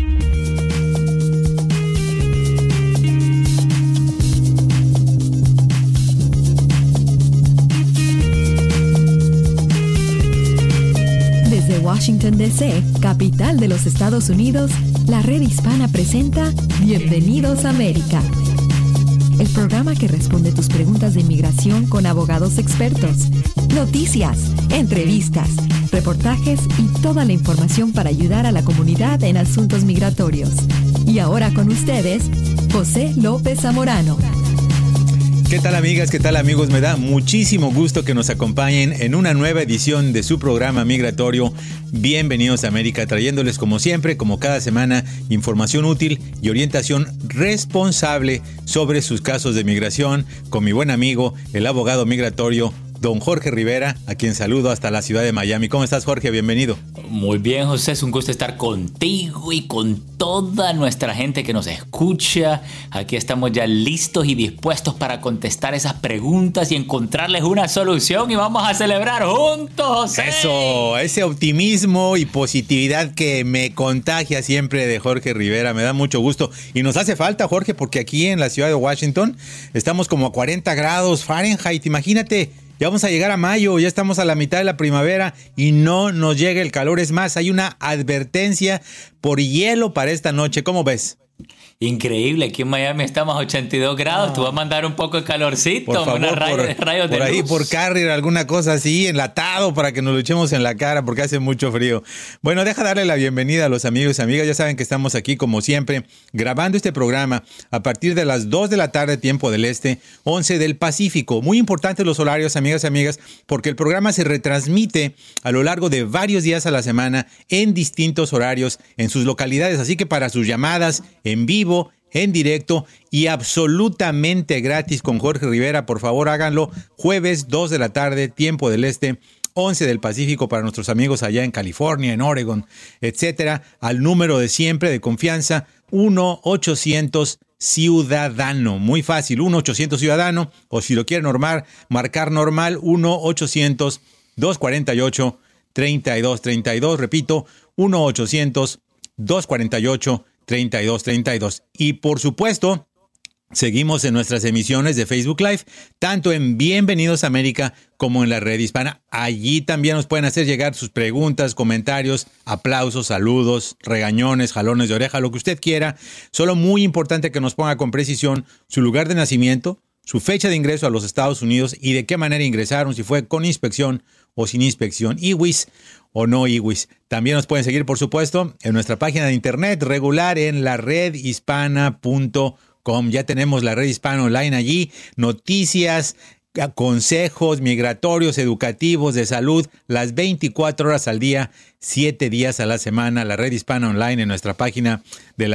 Desde Washington, D.C., capital de los Estados Unidos, la Red Hispana presenta Bienvenidos a América, el programa que responde tus preguntas de inmigración con abogados expertos, noticias, entrevistas, reportajes y toda la información para ayudar a la comunidad en asuntos migratorios. Y ahora con ustedes, José López Zamorano. ¿Qué tal, amigas? ¿Qué tal, amigos? Me da muchísimo gusto que nos acompañen en una nueva edición de su programa migratorio Bienvenidos a América, trayéndoles como siempre, como cada semana, información útil y orientación responsable sobre sus casos de migración con mi buen amigo, el abogado migratorio, don Jorge Rivera, a quien saludo hasta la ciudad de Miami. ¿Cómo estás, Jorge? Bienvenido. Muy bien, José. Es un gusto estar contigo y con toda nuestra gente que nos escucha. Aquí estamos ya listos y dispuestos para contestar esas preguntas y encontrarles una solución. Y vamos a celebrar juntos, José. Eso, ese optimismo y positividad que me contagia siempre de Jorge Rivera. Me da mucho gusto. Y nos hace falta, Jorge, porque aquí en la ciudad de Washington estamos como a 40 grados Fahrenheit. Imagínate. Ya vamos a llegar a mayo, ya estamos a la mitad de la primavera y no nos llega el calor. Es más, hay una advertencia por hielo para esta noche. ¿Cómo ves? Increíble, aquí en Miami estamos a 82 grados. Tú vas a mandar un poco de calorcito, por favor, unos rayos de luz. Por ahí, por Carrier, alguna cosa así, enlatado para que nos lo echemos en la cara porque hace mucho frío. Bueno, deja darle la bienvenida a los amigos y amigas. Ya saben que estamos aquí, como siempre, grabando este programa a partir de las 2 de la tarde, tiempo del Este, 11 del Pacífico. Muy importantes los horarios, amigas y amigas, porque el programa se retransmite a lo largo de varios días a la semana en distintos horarios en sus localidades. Así que para sus llamadas en vivo, en directo y absolutamente gratis con Jorge Rivera, por favor háganlo jueves 2 de la tarde, tiempo del Este, 11 del Pacífico para nuestros amigos allá en California, en Oregon, etcétera, al número de siempre de confianza 1-800-CIUDADANO. Muy fácil, 1-800-CIUDADANO, o si lo quieren marcar normal, 1-800-248-3232. Repito, 1-800-248-3232. Y por supuesto, seguimos en nuestras emisiones de Facebook Live, tanto en Bienvenidos a América como en la Red Hispana. Allí también nos pueden hacer llegar sus preguntas, comentarios, aplausos, saludos, regañones, jalones de oreja, lo que usted quiera. Solo muy importante que nos ponga con precisión su lugar de nacimiento, su fecha de ingreso a los Estados Unidos y de qué manera ingresaron, si fue con inspección o sin inspección, IWIS o no IWIS. También nos pueden seguir, por supuesto, en nuestra página de internet regular en laredhispana.com. Ya tenemos la Red Hispana Online allí, noticias, consejos migratorios, educativos, de salud, las 24 horas al día, 7 días a la semana, la Red Hispana Online en nuestra página de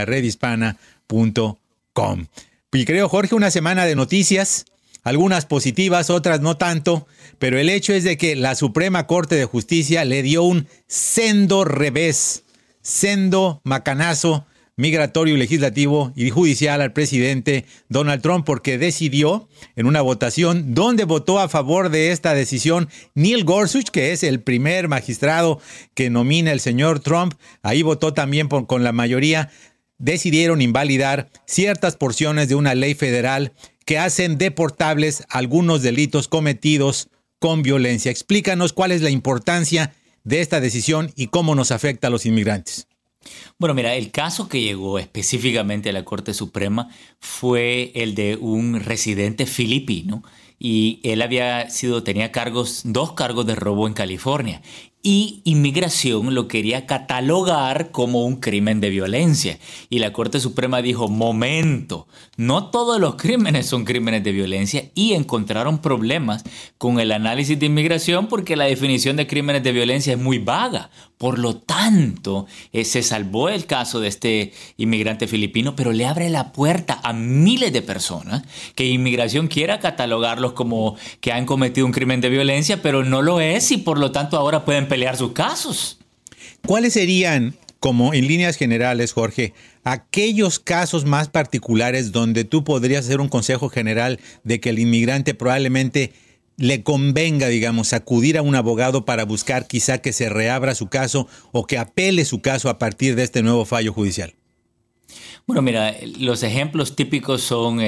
laredhispana.com. Y creo, Jorge, una semana de noticias, algunas positivas, otras no tanto, pero el hecho es de que la Suprema Corte de Justicia le dio un sendo revés, sendo macanazo migratorio, legislativo y judicial al presidente Donald Trump, porque decidió en una votación donde votó a favor de esta decisión Neil Gorsuch, que es el primer magistrado que nomina el señor Trump. Ahí votó también con la mayoría. Decidieron invalidar ciertas porciones de una ley federal que hacen deportables algunos delitos cometidos con violencia. Explícanos cuál es la importancia de esta decisión y cómo nos afecta a los inmigrantes. Bueno, mira, el caso que llegó específicamente a la Corte Suprema fue el de un residente filipino y él tenía dos cargos de robo en California. Y Inmigración lo quería catalogar como un crimen de violencia. Y la Corte Suprema dijo, momento, no todos los crímenes son crímenes de violencia, y encontraron problemas con el análisis de Inmigración porque la definición de crímenes de violencia es muy vaga. Por lo tanto, se salvó el caso de este inmigrante filipino, pero le abre la puerta a miles de personas que Inmigración quiera catalogarlos como que han cometido un crimen de violencia, pero no lo es, y por lo tanto ahora pueden pelear sus casos. ¿Cuáles serían, como en líneas generales, Jorge, aquellos casos más particulares donde tú podrías hacer un consejo general de que el inmigrante probablemente le convenga, digamos, acudir a un abogado para buscar quizá que se reabra su caso o que apele su caso a partir de este nuevo fallo judicial? Bueno, mira, los ejemplos típicos son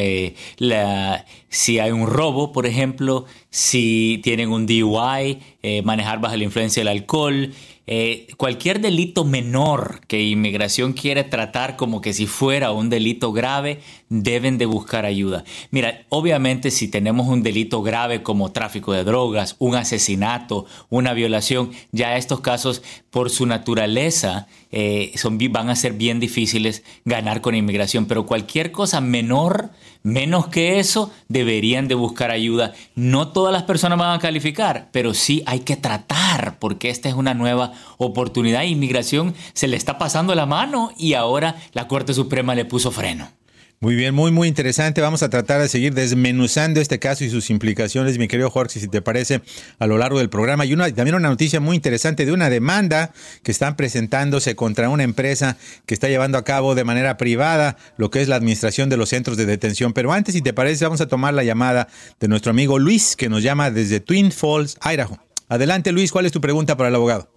si hay un robo, por ejemplo, si tienen un DUI, manejar bajo la influencia del alcohol, cualquier delito menor que inmigración quiere tratar como que si fuera un delito grave, deben de buscar ayuda. Mira, obviamente si tenemos un delito grave como tráfico de drogas, un asesinato, una violación, ya estos casos por su naturaleza van a ser bien difíciles ganar con inmigración, pero cualquier cosa menor, menos que eso, deberían de buscar ayuda. No todas las personas van a calificar, pero sí hay que tratar, porque esta es una nueva oportunidad. Inmigración se le está pasando la mano y ahora la Corte Suprema le puso freno. Muy bien, muy interesante. Vamos a tratar de seguir desmenuzando este caso y sus implicaciones, mi querido Jorge, si te parece, a lo largo del programa. Y también una noticia muy interesante de una demanda que están presentándose contra una empresa que está llevando a cabo de manera privada lo que es la administración de los centros de detención. Pero antes, si te parece, vamos a tomar la llamada de nuestro amigo Luis, que nos llama desde Twin Falls, Idaho. Adelante, Luis, ¿cuál es tu pregunta para el abogado?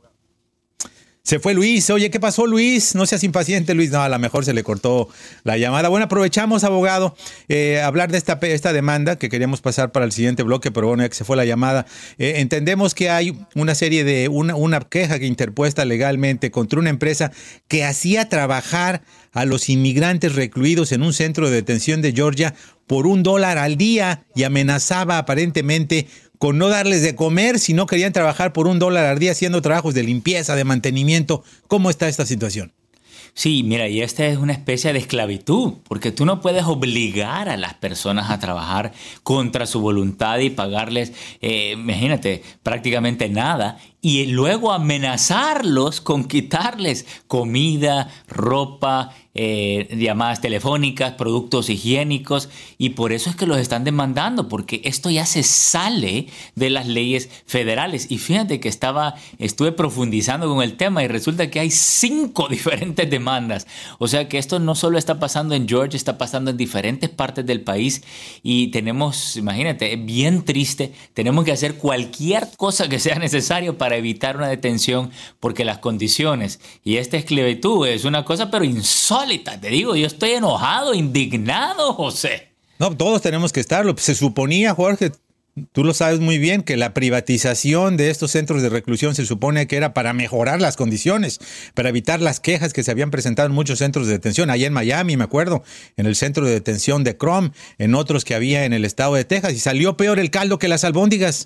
Se fue Luis. Oye, ¿qué pasó, Luis? No seas impaciente, Luis. No, a lo mejor se le cortó la llamada. Bueno, aprovechamos, abogado, hablar de esta demanda que queríamos pasar para el siguiente bloque, pero bueno, ya que se fue la llamada. Entendemos que hay una serie de una queja que interpuesta legalmente contra una empresa que hacía trabajar a los inmigrantes recluidos en un centro de detención de Georgia por $1 al día y amenazaba aparentemente con no darles de comer si no querían trabajar por $1 al día haciendo trabajos de limpieza, de mantenimiento. ¿Cómo está esta situación? Sí, mira, y esta es una especie de esclavitud, porque tú no puedes obligar a las personas a trabajar contra su voluntad y pagarles, imagínate, prácticamente nada, y luego amenazarlos con quitarles comida, ropa, llamadas telefónicas, productos higiénicos, y por eso es que los están demandando, porque esto ya se sale de las leyes federales. Y fíjate que estuve profundizando con el tema y resulta que hay 5 diferentes demandas. O sea que esto no solo está pasando en Georgia, está pasando en diferentes partes del país y tenemos, imagínate, es bien triste, tenemos que hacer cualquier cosa que sea necesario para evitar una detención porque las condiciones y esta esclavitud es una cosa pero insólita. Te digo, yo estoy enojado, indignado, José. No, todos tenemos que estarlo. Se suponía, Jorge, tú lo sabes muy bien, que la privatización de estos centros de reclusión se supone que era para mejorar las condiciones, para evitar las quejas que se habían presentado en muchos centros de detención, allá en Miami, me acuerdo, en el centro de detención de Crom, en otros que había en el estado de Texas, y salió peor el caldo que las albóndigas.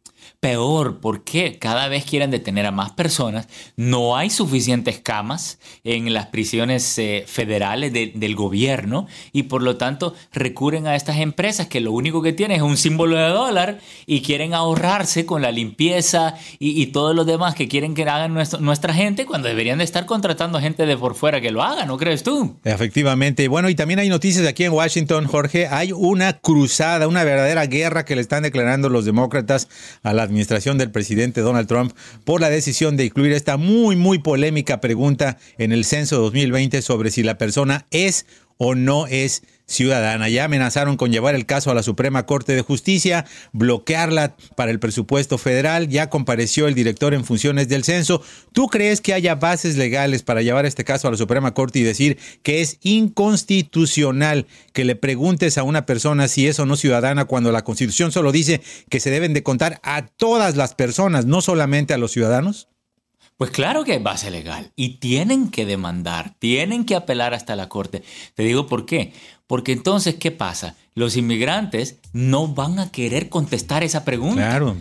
Peor, porque cada vez quieren detener a más personas, no hay suficientes camas en las prisiones federales del gobierno y por lo tanto recurren a estas empresas que lo único que tienen es un símbolo de dólar y quieren ahorrarse con la limpieza y todo lo demás que quieren que hagan nuestra gente cuando deberían de estar contratando gente de por fuera que lo haga, ¿no crees tú? Efectivamente. Bueno, y también hay noticias aquí en Washington, Jorge. Hay una cruzada, una verdadera guerra que le están declarando los demócratas a la administración del presidente Donald Trump por la decisión de incluir esta muy polémica pregunta en el censo 2020 sobre si la persona es o no es ciudadana. Ya amenazaron con llevar el caso a la Suprema Corte de Justicia, bloquearla para el presupuesto federal. Ya compareció el director en funciones del censo. ¿Tú crees que haya bases legales para llevar este caso a la Suprema Corte y decir que es inconstitucional que le preguntes a una persona si es o no ciudadana cuando la Constitución solo dice que se deben de contar a todas las personas, no solamente a los ciudadanos? Pues claro que hay base legal y tienen que demandar, tienen que apelar hasta la corte. Te digo por qué. Porque entonces, ¿qué pasa? Los inmigrantes no van a querer contestar esa pregunta. Claro.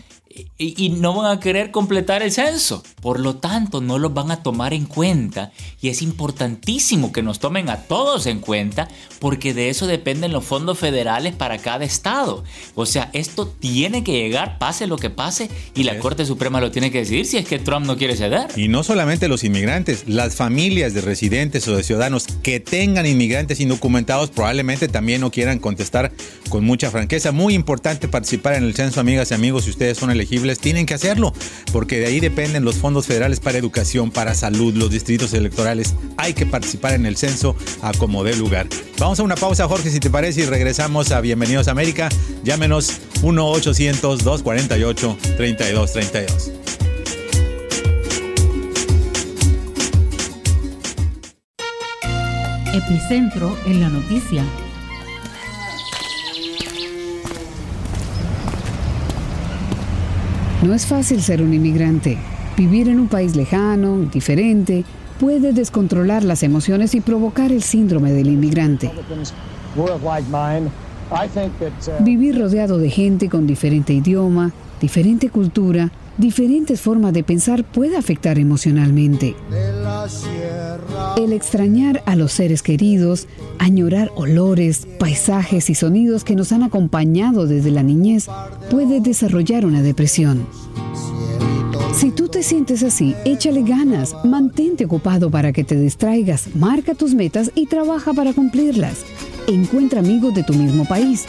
Y no van a querer completar el censo. Por lo tanto, no los van a tomar en cuenta. Y es importantísimo que nos tomen a todos en cuenta porque de eso dependen los fondos federales para cada estado. O sea, esto tiene que llegar, pase lo que pase, y la Corte Suprema lo tiene que decidir si es que Trump no quiere ceder. Y no solamente los inmigrantes, las familias de residentes o de ciudadanos que tengan inmigrantes indocumentados probablemente también no quieran contestar con mucha franqueza. Muy importante participar en el censo, amigas y amigos, si ustedes son elegibles elegibles tienen que hacerlo, porque de ahí dependen los fondos federales para educación, para salud, los distritos electorales. Hay que participar en el censo a como dé lugar. Vamos a una pausa, Jorge, si te parece, y regresamos a Bienvenidos a América. Llámenos 1-800-248-3232. Epicentro en la noticia. No es fácil ser un inmigrante. Vivir en un país lejano, diferente, puede descontrolar las emociones y provocar el síndrome del inmigrante. Vivir rodeado de gente con diferente idioma, diferente cultura, diferentes formas de pensar puede afectar emocionalmente. El extrañar a los seres queridos, añorar olores, paisajes y sonidos que nos han acompañado desde la niñez puede desarrollar una depresión. Si tú te sientes así, échale ganas, mantente ocupado para que te distraigas, marca tus metas y trabaja para cumplirlas. Encuentra amigos de tu mismo país.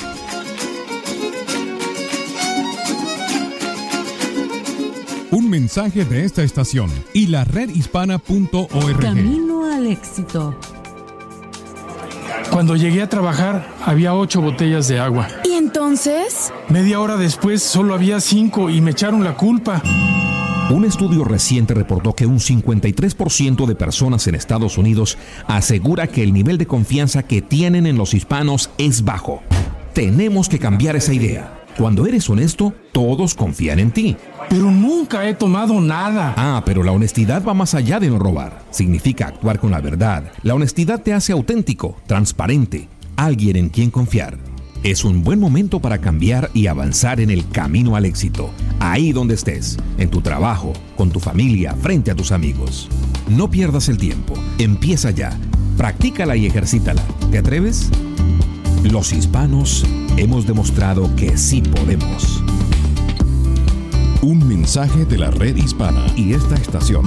Un mensaje de esta estación y la redhispana.org. Camino al éxito. Cuando llegué a trabajar, había 8 botellas de agua. ¿Y entonces? Media hora después, solo había 5 y me echaron la culpa. Un estudio reciente reportó que un 53% de personas en Estados Unidos asegura que el nivel de confianza que tienen en los hispanos es bajo. Tenemos que cambiar esa idea. Cuando eres honesto, todos confían en ti. Pero nunca he tomado nada. Pero la honestidad va más allá de no robar. Significa actuar con la verdad. La honestidad te hace auténtico, transparente, alguien en quien confiar. Es un buen momento para cambiar y avanzar en el camino al éxito. Ahí donde estés, en tu trabajo, con tu familia, frente a tus amigos. No pierdas el tiempo. Empieza ya. Practícala y ejercítala. ¿Te atreves? Los hispanos hemos demostrado que sí podemos. Un mensaje de la Red Hispana Y esta estación.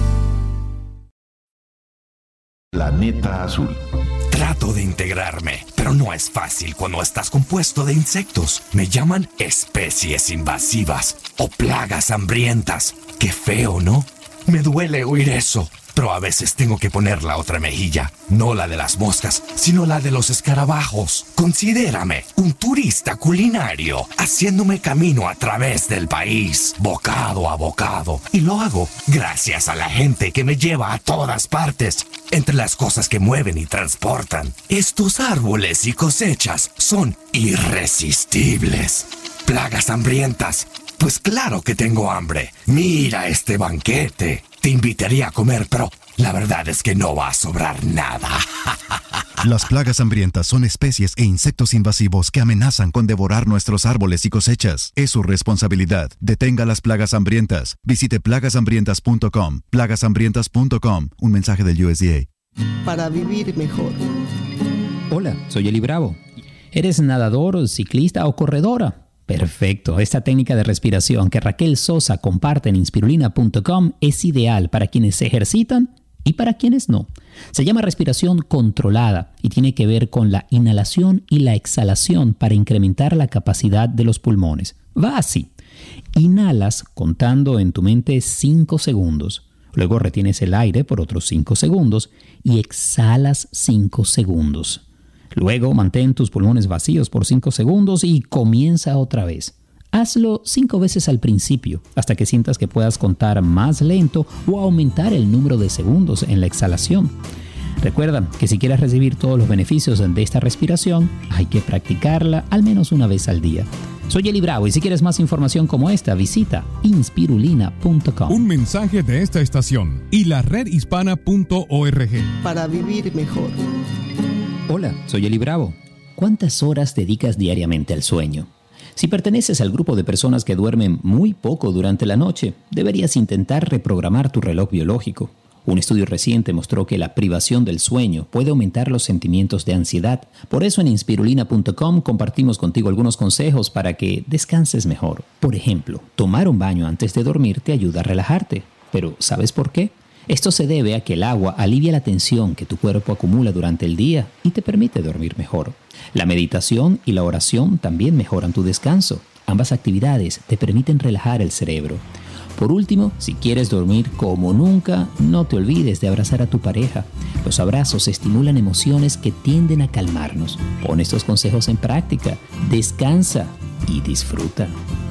Planeta Azul. Trato de integrarme, pero no es fácil cuando estás compuesto de insectos. Me llaman especies invasivas o plagas hambrientas. Qué feo, ¿no? Me duele oír eso, pero a veces tengo que poner la otra mejilla. No la de las moscas, sino la de los escarabajos. Considérame un turista culinario, haciéndome camino a través del país, bocado a bocado. Y lo hago gracias a la gente que me lleva a todas partes. Entre las cosas que mueven y transportan, estos árboles y cosechas son irresistibles. Plagas hambrientas. Pues claro que tengo hambre. Mira este banquete. Te invitaría a comer, pero la verdad es que no va a sobrar nada. Las plagas hambrientas son especies e insectos invasivos que amenazan con devorar nuestros árboles y cosechas. Es su responsabilidad. Detenga las plagas hambrientas. Visite plagashambrientas.com. Plagashambrientas.com. Un mensaje del USDA. Para vivir mejor. Hola, soy Eli Bravo. ¿Eres nadador, ciclista o corredora? Perfecto. Esta técnica de respiración que Raquel Sosa comparte en inspirulina.com es ideal para quienes se ejercitan y para quienes no. Se llama respiración controlada y tiene que ver con la inhalación y la exhalación para incrementar la capacidad de los pulmones. Va así. Inhalas contando en tu mente 5 segundos. Luego retienes el aire por otros 5 segundos y exhalas 5 segundos. Luego mantén tus pulmones vacíos por 5 segundos y comienza otra vez. Hazlo 5 veces al principio, hasta que sientas que puedas contar más lento o aumentar el número de segundos en la exhalación. Recuerda que si quieres recibir todos los beneficios de esta respiración, hay que practicarla al menos una vez al día. Soy Eli Bravo y si quieres más información como esta, visita inspirulina.com. Un mensaje de esta estación y la redhispana.org. Para vivir mejor. Hola, soy Eli Bravo. ¿Cuántas horas dedicas diariamente al sueño? Si perteneces al grupo de personas que duermen muy poco durante la noche, deberías intentar reprogramar tu reloj biológico. Un estudio reciente mostró que la privación del sueño puede aumentar los sentimientos de ansiedad. Por eso en inspirulina.com compartimos contigo algunos consejos para que descanses mejor. Por ejemplo, tomar un baño antes de dormir te ayuda a relajarte. Pero ¿sabes por qué? Esto se debe a que el agua alivia la tensión que tu cuerpo acumula durante el día y te permite dormir mejor. La meditación y la oración también mejoran tu descanso. Ambas actividades te permiten relajar el cerebro. Por último, si quieres dormir como nunca, no te olvides de abrazar a tu pareja. Los abrazos estimulan emociones que tienden a calmarnos. Pon estos consejos en práctica, descansa y disfruta.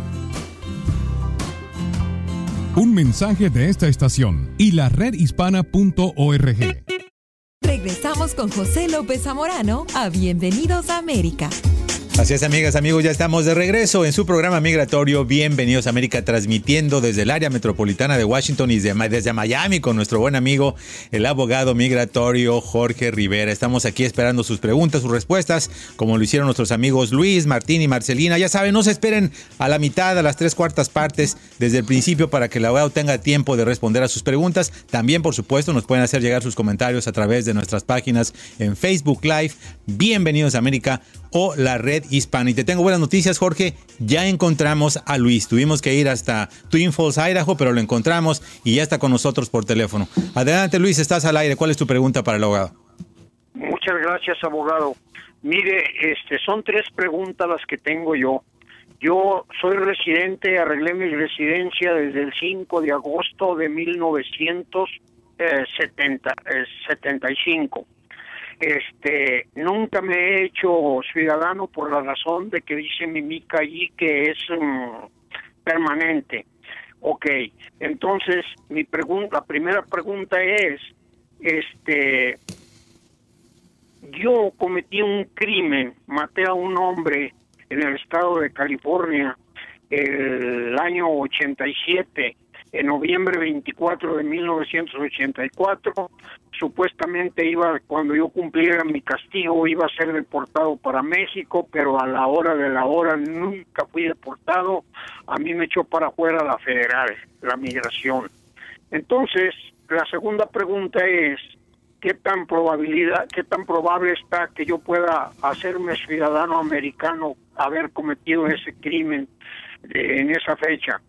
Un mensaje de esta estación y la redhispana.org. Regresamos con José López Zamorano a Bienvenidos a América. Así es, amigas, amigos, ya estamos de regreso en su programa migratorio Bienvenidos a América, transmitiendo desde el área metropolitana de Washington y desde Miami con nuestro buen amigo, el abogado migratorio Jorge Rivera. Estamos aquí esperando sus preguntas, sus respuestas, como lo hicieron nuestros amigos Luis, Martín y Marcelina. Ya saben, no se esperen a la mitad, a las 3/4 partes desde el principio para que el abogado tenga tiempo de responder a sus preguntas. También, por supuesto, nos pueden hacer llegar sus comentarios a través de nuestras páginas en Facebook Live, Bienvenidos a América o la Red Hispana. Y te tengo buenas noticias, Jorge. Ya encontramos a Luis. Tuvimos que ir hasta Twin Falls, Idaho, pero lo encontramos y ya está con nosotros por teléfono. Adelante, Luis, estás al aire. ¿Cuál es tu pregunta para el abogado? Muchas gracias, abogado. Mire, son 3 preguntas las que tengo yo. Yo soy residente, arreglé mi residencia desde el 5 de agosto de 1975. Nunca me he hecho ciudadano por la razón de que dice mi mica allí que es permanente. Ok, entonces la primera pregunta es, yo cometí un crimen, maté a un hombre en el estado de California el año 87, en noviembre 24 de 1984, supuestamente cuando yo cumpliera mi castigo, iba a ser deportado para México, pero a la hora de la hora nunca fui deportado. A mí me echó para afuera la federal, la migración. Entonces, la segunda pregunta es, ¿qué tan probable está que yo pueda hacerme ciudadano americano haber cometido ese crimen en esa fecha?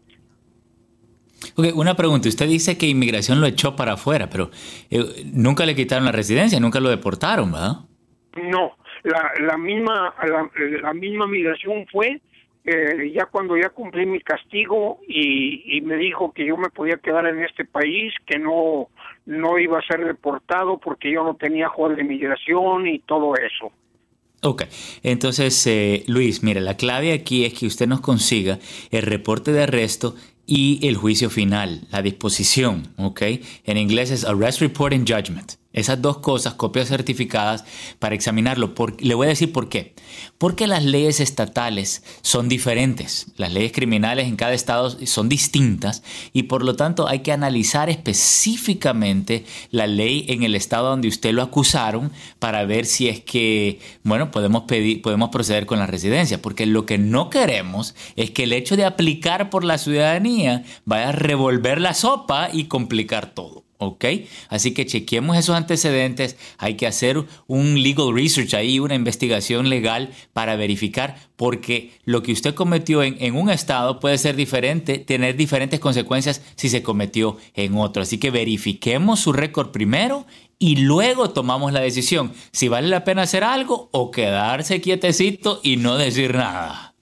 Okay, una pregunta. Usted dice que inmigración lo echó para afuera, pero nunca le quitaron la residencia, nunca lo deportaron, ¿verdad? No, la misma migración fue ya cuando ya cumplí mi castigo y me dijo que yo me podía quedar en este país, que no iba a ser deportado porque yo no tenía juez de migración y todo eso. Ok, entonces Luis, mire, la clave aquí es que usted nos consiga el reporte de arresto y el juicio final, la disposición, ¿ok? En inglés es Arrest Report and Judgment. Esas 2 cosas, copias certificadas para examinarlo. Le voy a decir por qué. Porque las leyes estatales son diferentes. Las leyes criminales en cada estado son distintas y por lo tanto hay que analizar específicamente la ley en el estado donde usted lo acusaron para ver si es que, podemos proceder con la residencia. Porque lo que no queremos es que el hecho de aplicar por la ciudadanía vaya a revolver la sopa y complicar todo. ¿Ok? Así que chequeemos esos antecedentes. Hay que hacer un legal research ahí, una investigación legal para verificar, porque lo que usted cometió en un estado puede ser diferente, tener diferentes consecuencias si se cometió en otro. Así que verifiquemos su récord primero y luego tomamos la decisión si vale la pena hacer algo o quedarse quietecito y no decir nada.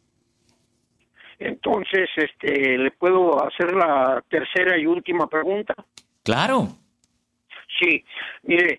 Entonces, ¿le puedo hacer la tercera y última pregunta? Claro. Sí, mire,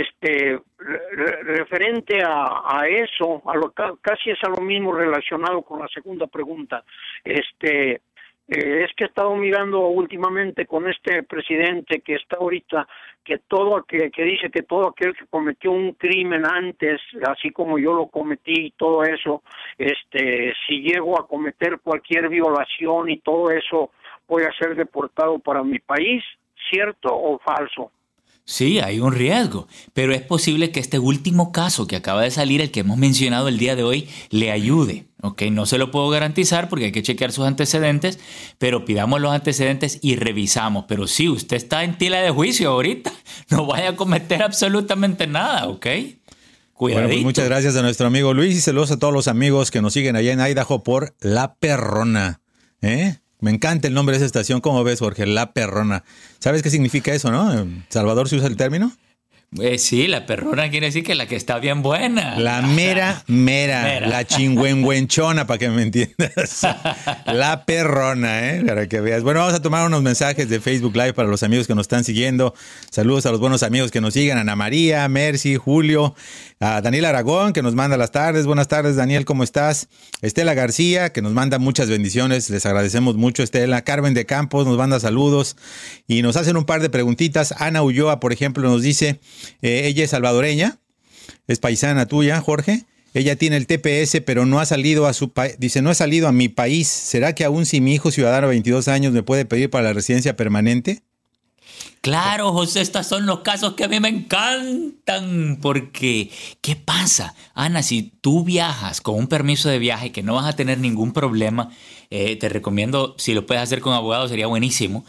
referente a eso, casi es a lo mismo relacionado con la segunda pregunta. Es que he estado mirando últimamente con este presidente que está ahorita, que dice que todo aquel que cometió un crimen antes, así como yo lo cometí y todo eso, si llego a cometer cualquier violación y todo eso, voy a ser deportado para mi país. ¿Cierto o falso? Sí, hay un riesgo, pero es posible que este último caso que acaba de salir, el que hemos mencionado el día de hoy, le ayude. ¿Ok? No se lo puedo garantizar porque hay que chequear sus antecedentes, pero pidamos los antecedentes y revisamos. Pero sí, usted está en tela de juicio ahorita. No vaya a cometer absolutamente nada, ¿ok? Cuidadito. Bueno, pues muchas gracias a nuestro amigo Luis y saludos a todos los amigos que nos siguen allá en Idaho por La Perrona. Me encanta el nombre de esa estación. ¿Cómo ves, Jorge? La Perrona. ¿Sabes qué significa eso, no? ¿En Salvador se usa el término? Sí, la perrona quiere decir que la que está bien buena. La mera. La chingüengüenchona, para que me entiendas. La perrona, para que veas. Bueno, vamos a tomar unos mensajes de Facebook Live para los amigos que nos están siguiendo. Saludos a los buenos amigos que nos siguen. Ana María, Mercy, Julio, a Daniel Aragón, que nos manda las tardes. Buenas tardes, Daniel, ¿cómo estás? Estela García, que nos manda muchas bendiciones. Les agradecemos mucho, Estela. Carmen de Campos nos manda saludos y nos hacen un par de preguntitas. Ana Ulloa, por ejemplo, nos dice... ella es salvadoreña, es paisana tuya, Jorge. Ella tiene el TPS, pero no ha salido a su país. Dice, no he salido a mi país. ¿Será que aún si mi hijo ciudadano de 22 años me puede pedir para la residencia permanente? Claro, José, estos son los casos que a mí me encantan. Porque, ¿qué pasa? Ana, si tú viajas con un permiso de viaje que no vas a tener ningún problema, te recomiendo, si lo puedes hacer con abogado, sería buenísimo.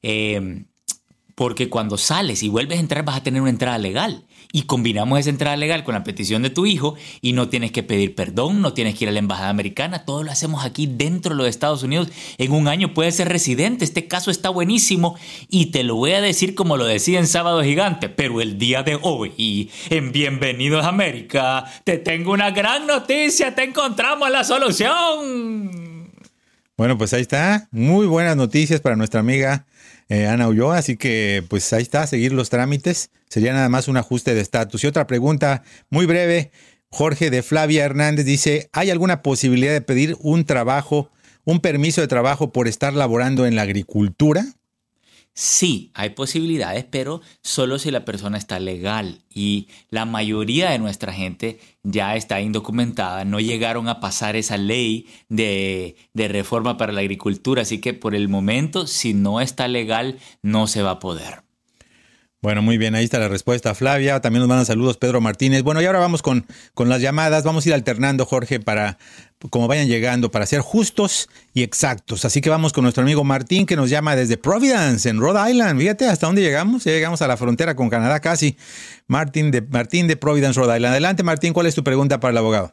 Porque cuando sales y vuelves a entrar vas a tener una entrada legal. Y combinamos esa entrada legal con la petición de tu hijo y no tienes que pedir perdón, no tienes que ir a la embajada americana. Todo lo hacemos aquí dentro de los Estados Unidos. En un año puedes ser residente. Este caso está buenísimo y te lo voy a decir como lo decía en Sábado Gigante. Pero el día de hoy, en Bienvenidos a América, te tengo una gran noticia. Te encontramos la solución. Bueno, pues ahí está. Muy buenas noticias para nuestra amiga Ana Ulloa, así que pues ahí está, seguir los trámites, sería nada más un ajuste de estatus. Y otra pregunta muy breve, Jorge de Flavia Hernández dice, ¿hay alguna posibilidad de pedir un permiso de trabajo por estar laborando en la agricultura? Sí, hay posibilidades, pero solo si la persona está legal y la mayoría de nuestra gente ya está indocumentada, no llegaron a pasar esa ley de reforma para la agricultura, así que por el momento, si no está legal, no se va a poder. Bueno, muy bien, ahí está la respuesta, Flavia. También nos mandan saludos Pedro Martínez. Bueno, y ahora vamos con las llamadas. Vamos a ir alternando, Jorge, para como vayan llegando, para ser justos y exactos. Así que vamos con nuestro amigo Martín, que nos llama desde Providence, en Rhode Island. Fíjate hasta dónde llegamos. Ya llegamos a la frontera con Canadá casi. Martín de Providence, Rhode Island. Adelante, Martín, ¿cuál es tu pregunta para el abogado?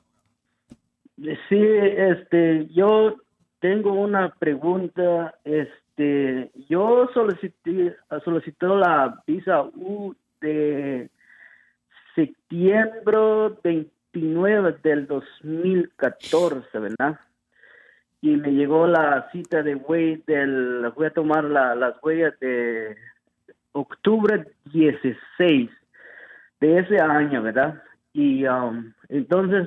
Sí, yo tengo una pregunta. Yo solicité la visa U de septiembre 29 del 2014, ¿verdad? Y me llegó la cita de voy a tomar las huellas de octubre 16 de ese año, ¿verdad? Y entonces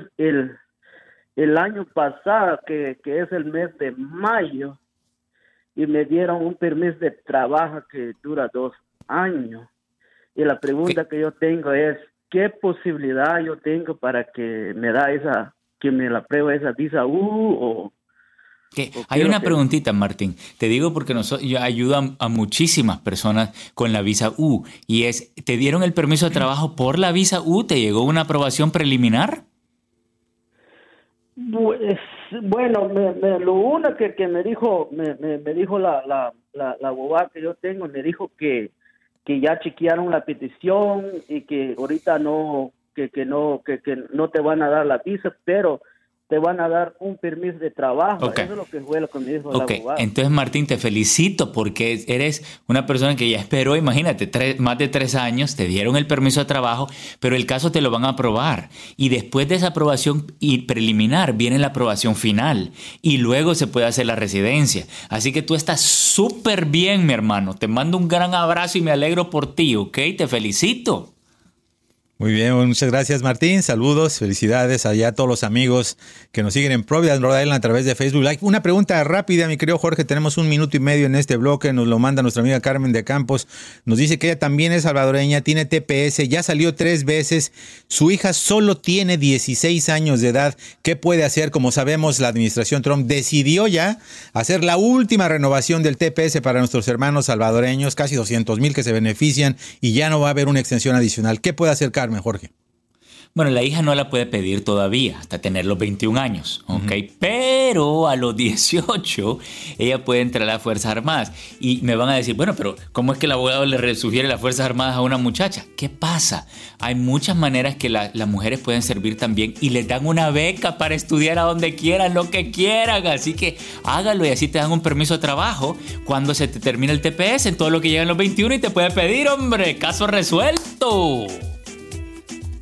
el año pasado, que es el mes de mayo, y me dieron un permiso de trabajo que dura 2 años. Y la pregunta que yo tengo es, ¿qué posibilidad yo tengo para que me la apruebe esa visa U? Hay una preguntita, Martín. Te digo porque yo ayudo a muchísimas personas con la visa U. Y es, ¿te dieron el permiso de trabajo por la visa U? ¿Te llegó una aprobación preliminar? Pues, bueno, lo único que me dijo la abogada que yo tengo, me dijo que ya chequearon la petición y que ahorita no te van a dar la visa, pero te van a dar un permiso de trabajo. Okay. Eso es lo que fue lo que me dijo la abogada. Entonces, Martín, te felicito porque eres una persona que ya esperó, imagínate, más de 3 años, te dieron el permiso de trabajo, pero el caso te lo van a aprobar. Y después de esa aprobación preliminar viene la aprobación final y luego se puede hacer la residencia. Así que tú estás súper bien, mi hermano. Te mando un gran abrazo y me alegro por ti, ¿ok? Te felicito. Muy bien, muchas gracias, Martín. Saludos, felicidades allá a todos los amigos que nos siguen en Providence, Rhode Island, a través de Facebook Live. Una pregunta rápida, mi querido Jorge. Tenemos 1 minuto y medio en este bloque. Nos lo manda nuestra amiga Carmen de Campos. Nos dice que ella también es salvadoreña, tiene TPS, ya salió 3 veces. Su hija solo tiene 16 años de edad. ¿Qué puede hacer? Como sabemos, la administración Trump decidió ya hacer la última renovación del TPS para nuestros hermanos salvadoreños, casi 200,000 que se benefician, y ya no va a haber una extensión adicional. ¿Qué puede hacer Carmen, Jorge? Bueno, la hija no la puede pedir todavía hasta tener los 21 años, ¿ok? Pero a los 18 ella puede entrar a las Fuerzas Armadas. Y me van a decir, bueno, pero ¿cómo es que el abogado le sugiere las Fuerzas Armadas a una muchacha? ¿Qué pasa? Hay muchas maneras que las mujeres pueden servir también y les dan una beca para estudiar a donde quieran, lo que quieran. Así que hágalo y así te dan un permiso de trabajo cuando se te termina el TPS en todo lo que llegan los 21 y te puede pedir, hombre, caso resuelto.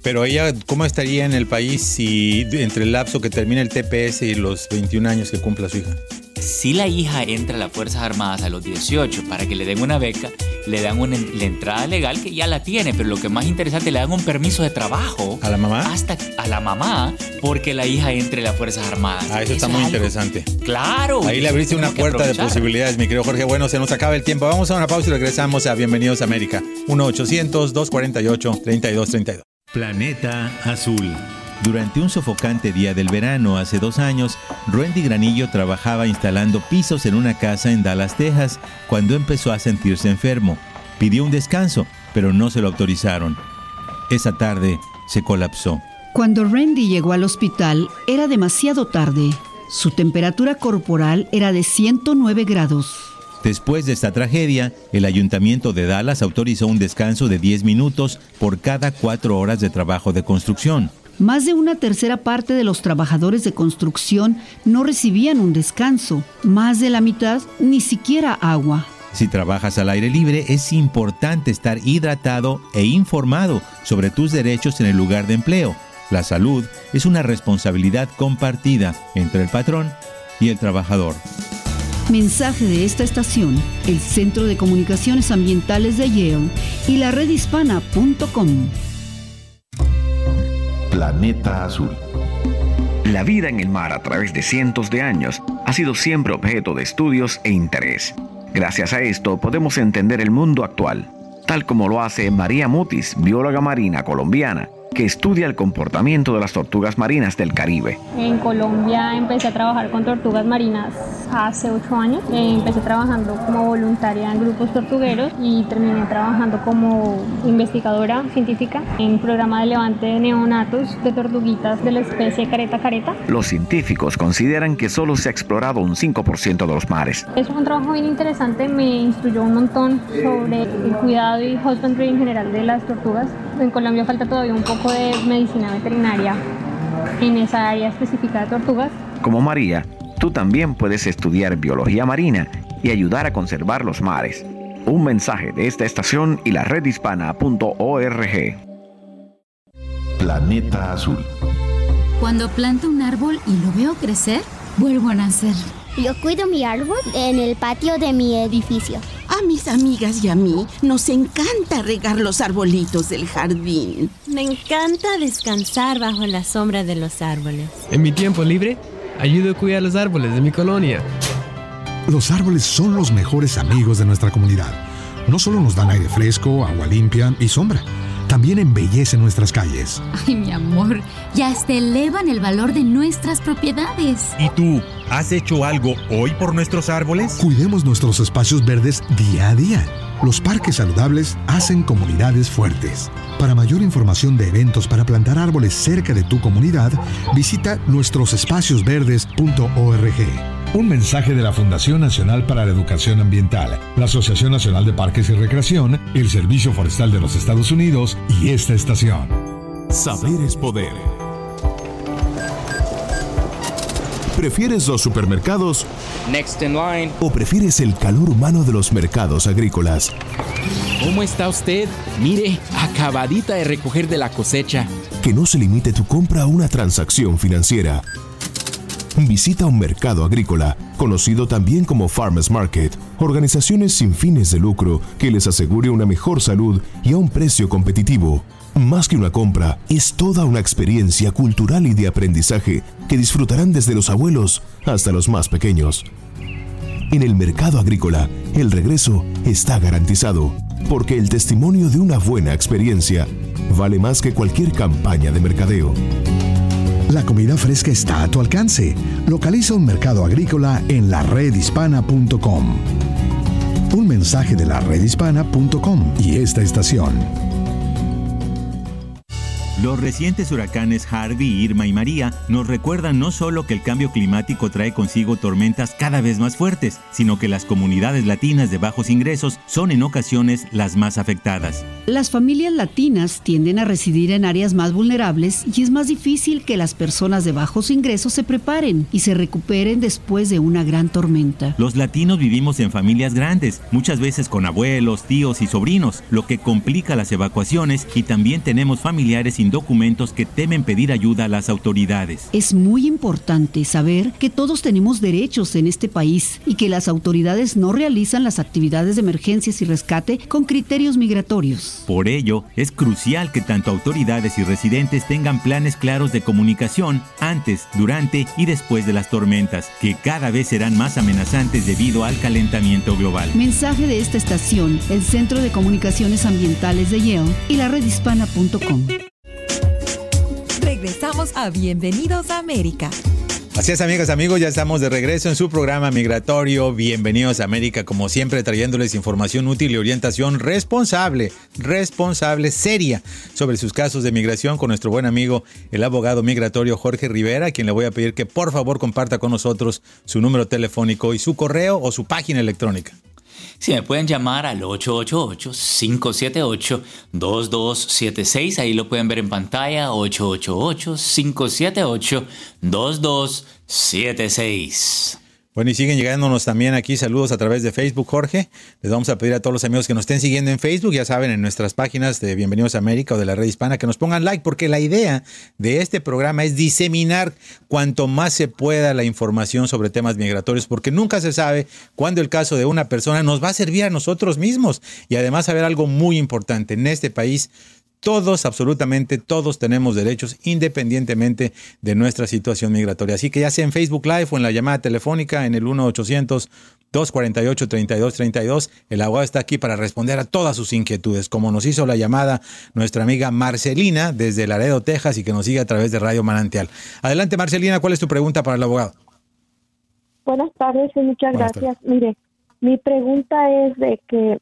Pero ella, ¿cómo estaría en el país si entre el lapso que termina el TPS y los 21 años que cumpla su hija? Si la hija entra a las Fuerzas Armadas a los 18 para que le den una beca, le dan la entrada legal que ya la tiene, pero lo que es más interesante, le dan un permiso de trabajo. ¿A la mamá? Hasta a la mamá, porque la hija entre a las Fuerzas Armadas. Eso está muy interesante. Claro. Ahí le abriste una puerta de posibilidades, mi querido Jorge. Bueno, se nos acaba el tiempo. Vamos a una pausa y regresamos a Bienvenidos a América. 1-800-248-3232. Planeta Azul. Durante un sofocante día del verano hace 2 años, Randy Granillo trabajaba instalando pisos en una casa en Dallas, Texas, cuando empezó a sentirse enfermo. Pidió un descanso, pero no se lo autorizaron. Esa tarde se colapsó. Cuando Randy llegó al hospital, era demasiado tarde. Su temperatura corporal era de 109 grados. Después de esta tragedia, el ayuntamiento de Dallas autorizó un descanso de 10 minutos por cada 4 horas de trabajo de construcción. Más de una tercera parte de los trabajadores de construcción no recibían un descanso. Más de la mitad, ni siquiera agua. Si trabajas al aire libre, es importante estar hidratado e informado sobre tus derechos en el lugar de empleo. La salud es una responsabilidad compartida entre el patrón y el trabajador. Mensaje de esta estación, el Centro de Comunicaciones Ambientales de Yale y la redhispana.com. Planeta Azul. La vida en el mar a través de cientos de años ha sido siempre objeto de estudios e interés. Gracias a esto podemos entender el mundo actual, tal como lo hace María Mutis, bióloga marina colombiana, que estudia el comportamiento de las tortugas marinas del Caribe. En Colombia empecé a trabajar con tortugas marinas hace 8 años. Empecé trabajando como voluntaria en grupos tortugueros y terminé trabajando como investigadora científica en un programa de levante de neonatos de tortuguitas de la especie careta careta. Los científicos consideran que solo se ha explorado un 5% de los mares. Es un trabajo bien interesante, me instruyó un montón sobre el cuidado y husbandry en general de las tortugas. En Colombia falta todavía un poco de medicina veterinaria en esa área específica de tortugas. Como María, tú también puedes estudiar biología marina y ayudar a conservar los mares. Un mensaje de esta estación y la redhispana.org. Planeta Azul. Cuando planto un árbol y lo veo crecer, vuelvo a nacer. Yo cuido mi árbol en el patio de mi edificio. A mis amigas y a mí nos encanta regar los arbolitos del jardín. Me encanta descansar bajo la sombra de los árboles. En mi tiempo libre, ayudo a cuidar los árboles de mi colonia. Los árboles son los mejores amigos de nuestra comunidad. No solo nos dan aire fresco, agua limpia y sombra, también embellecen nuestras calles. Ay, mi amor, ya hasta elevan el valor de nuestras propiedades. ¿Y tú, has hecho algo hoy por nuestros árboles? Cuidemos nuestros espacios verdes día a día. Los parques saludables hacen comunidades fuertes. Para mayor información de eventos para plantar árboles cerca de tu comunidad, visita nuestrosespaciosverdes.org. Un mensaje de la Fundación Nacional para la Educación Ambiental, la Asociación Nacional de Parques y Recreación, el Servicio Forestal de los Estados Unidos y esta estación. Saber es poder. ¿Prefieres los supermercados? Next in line. ¿O prefieres el calor humano de los mercados agrícolas? ¿Cómo está usted? Mire, acabadita de recoger de la cosecha. Que no se limite tu compra a una transacción financiera. Visita un mercado agrícola, conocido también como Farmers Market, organizaciones sin fines de lucro que les asegure una mejor salud y a un precio competitivo. Más que una compra, es toda una experiencia cultural y de aprendizaje que disfrutarán desde los abuelos hasta los más pequeños. En el mercado agrícola, el regreso está garantizado, porque el testimonio de una buena experiencia vale más que cualquier campaña de mercadeo. La comida fresca está a tu alcance. Localiza un mercado agrícola en la redhispana.com. Un mensaje de la redhispana.com y esta estación. Los recientes huracanes Harvey, Irma y María nos recuerdan no solo que el cambio climático trae consigo tormentas cada vez más fuertes, sino que las comunidades latinas de bajos ingresos son en ocasiones las más afectadas. Las familias latinas tienden a residir en áreas más vulnerables y es más difícil que las personas de bajos ingresos se preparen y se recuperen después de una gran tormenta. Los latinos vivimos en familias grandes, muchas veces con abuelos, tíos y sobrinos, lo que complica las evacuaciones, y también tenemos familiares sin documentos que temen pedir ayuda a las autoridades. Es muy importante saber que todos tenemos derechos en este país y que las autoridades no realizan las actividades de emergencias y rescate con criterios migratorios. Por ello, es crucial que tanto autoridades y residentes tengan planes claros de comunicación antes, durante y después de las tormentas, que cada vez serán más amenazantes debido al calentamiento global. Mensaje de esta estación, el Centro de Comunicaciones Ambientales de Yale y la redhispana.com. Regresamos a Bienvenidos a América. Así es, amigas, amigos, ya estamos de regreso en su programa migratorio. Bienvenidos a América, como siempre, trayéndoles información útil y orientación responsable, seria, sobre sus casos de migración con nuestro buen amigo, el abogado migratorio Jorge Rivera, a quien le voy a pedir que por favor comparta con nosotros su número telefónico y su correo o su página electrónica. Sí, me pueden llamar al 888-578-2276. Ahí lo pueden ver en pantalla, 888-578-2276. Bueno, y siguen llegándonos también aquí saludos a través de Facebook, Jorge. Les vamos a pedir a todos los amigos que nos estén siguiendo en Facebook, ya saben, en nuestras páginas de Bienvenidos a América o de la Red Hispana, que nos pongan like, porque la idea de este programa es diseminar cuanto más se pueda la información sobre temas migratorios, porque nunca se sabe cuándo el caso de una persona nos va a servir a nosotros mismos. Y además saber algo muy importante, en este país todos, absolutamente todos tenemos derechos independientemente de nuestra situación migratoria. Así que ya sea en Facebook Live o en la llamada telefónica en el 1-800-248-3232, el abogado está aquí para responder a todas sus inquietudes, como nos hizo la llamada nuestra amiga Marcelina desde Laredo, Texas, y que nos sigue a través de Radio Manantial. Adelante, Marcelina, ¿cuál es tu pregunta para el abogado? Buenas tardes y muchas gracias. Mire, mi pregunta es de que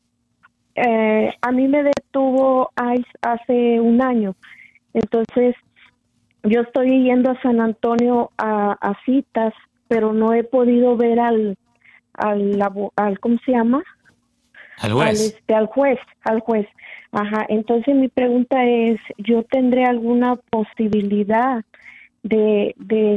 a mí me detuvo ICE hace un año, entonces yo estoy yendo a San Antonio a citas, pero no he podido ver al ¿cómo se llama? Al juez. Al juez. Ajá. Entonces mi pregunta es, ¿yo tendré alguna posibilidad de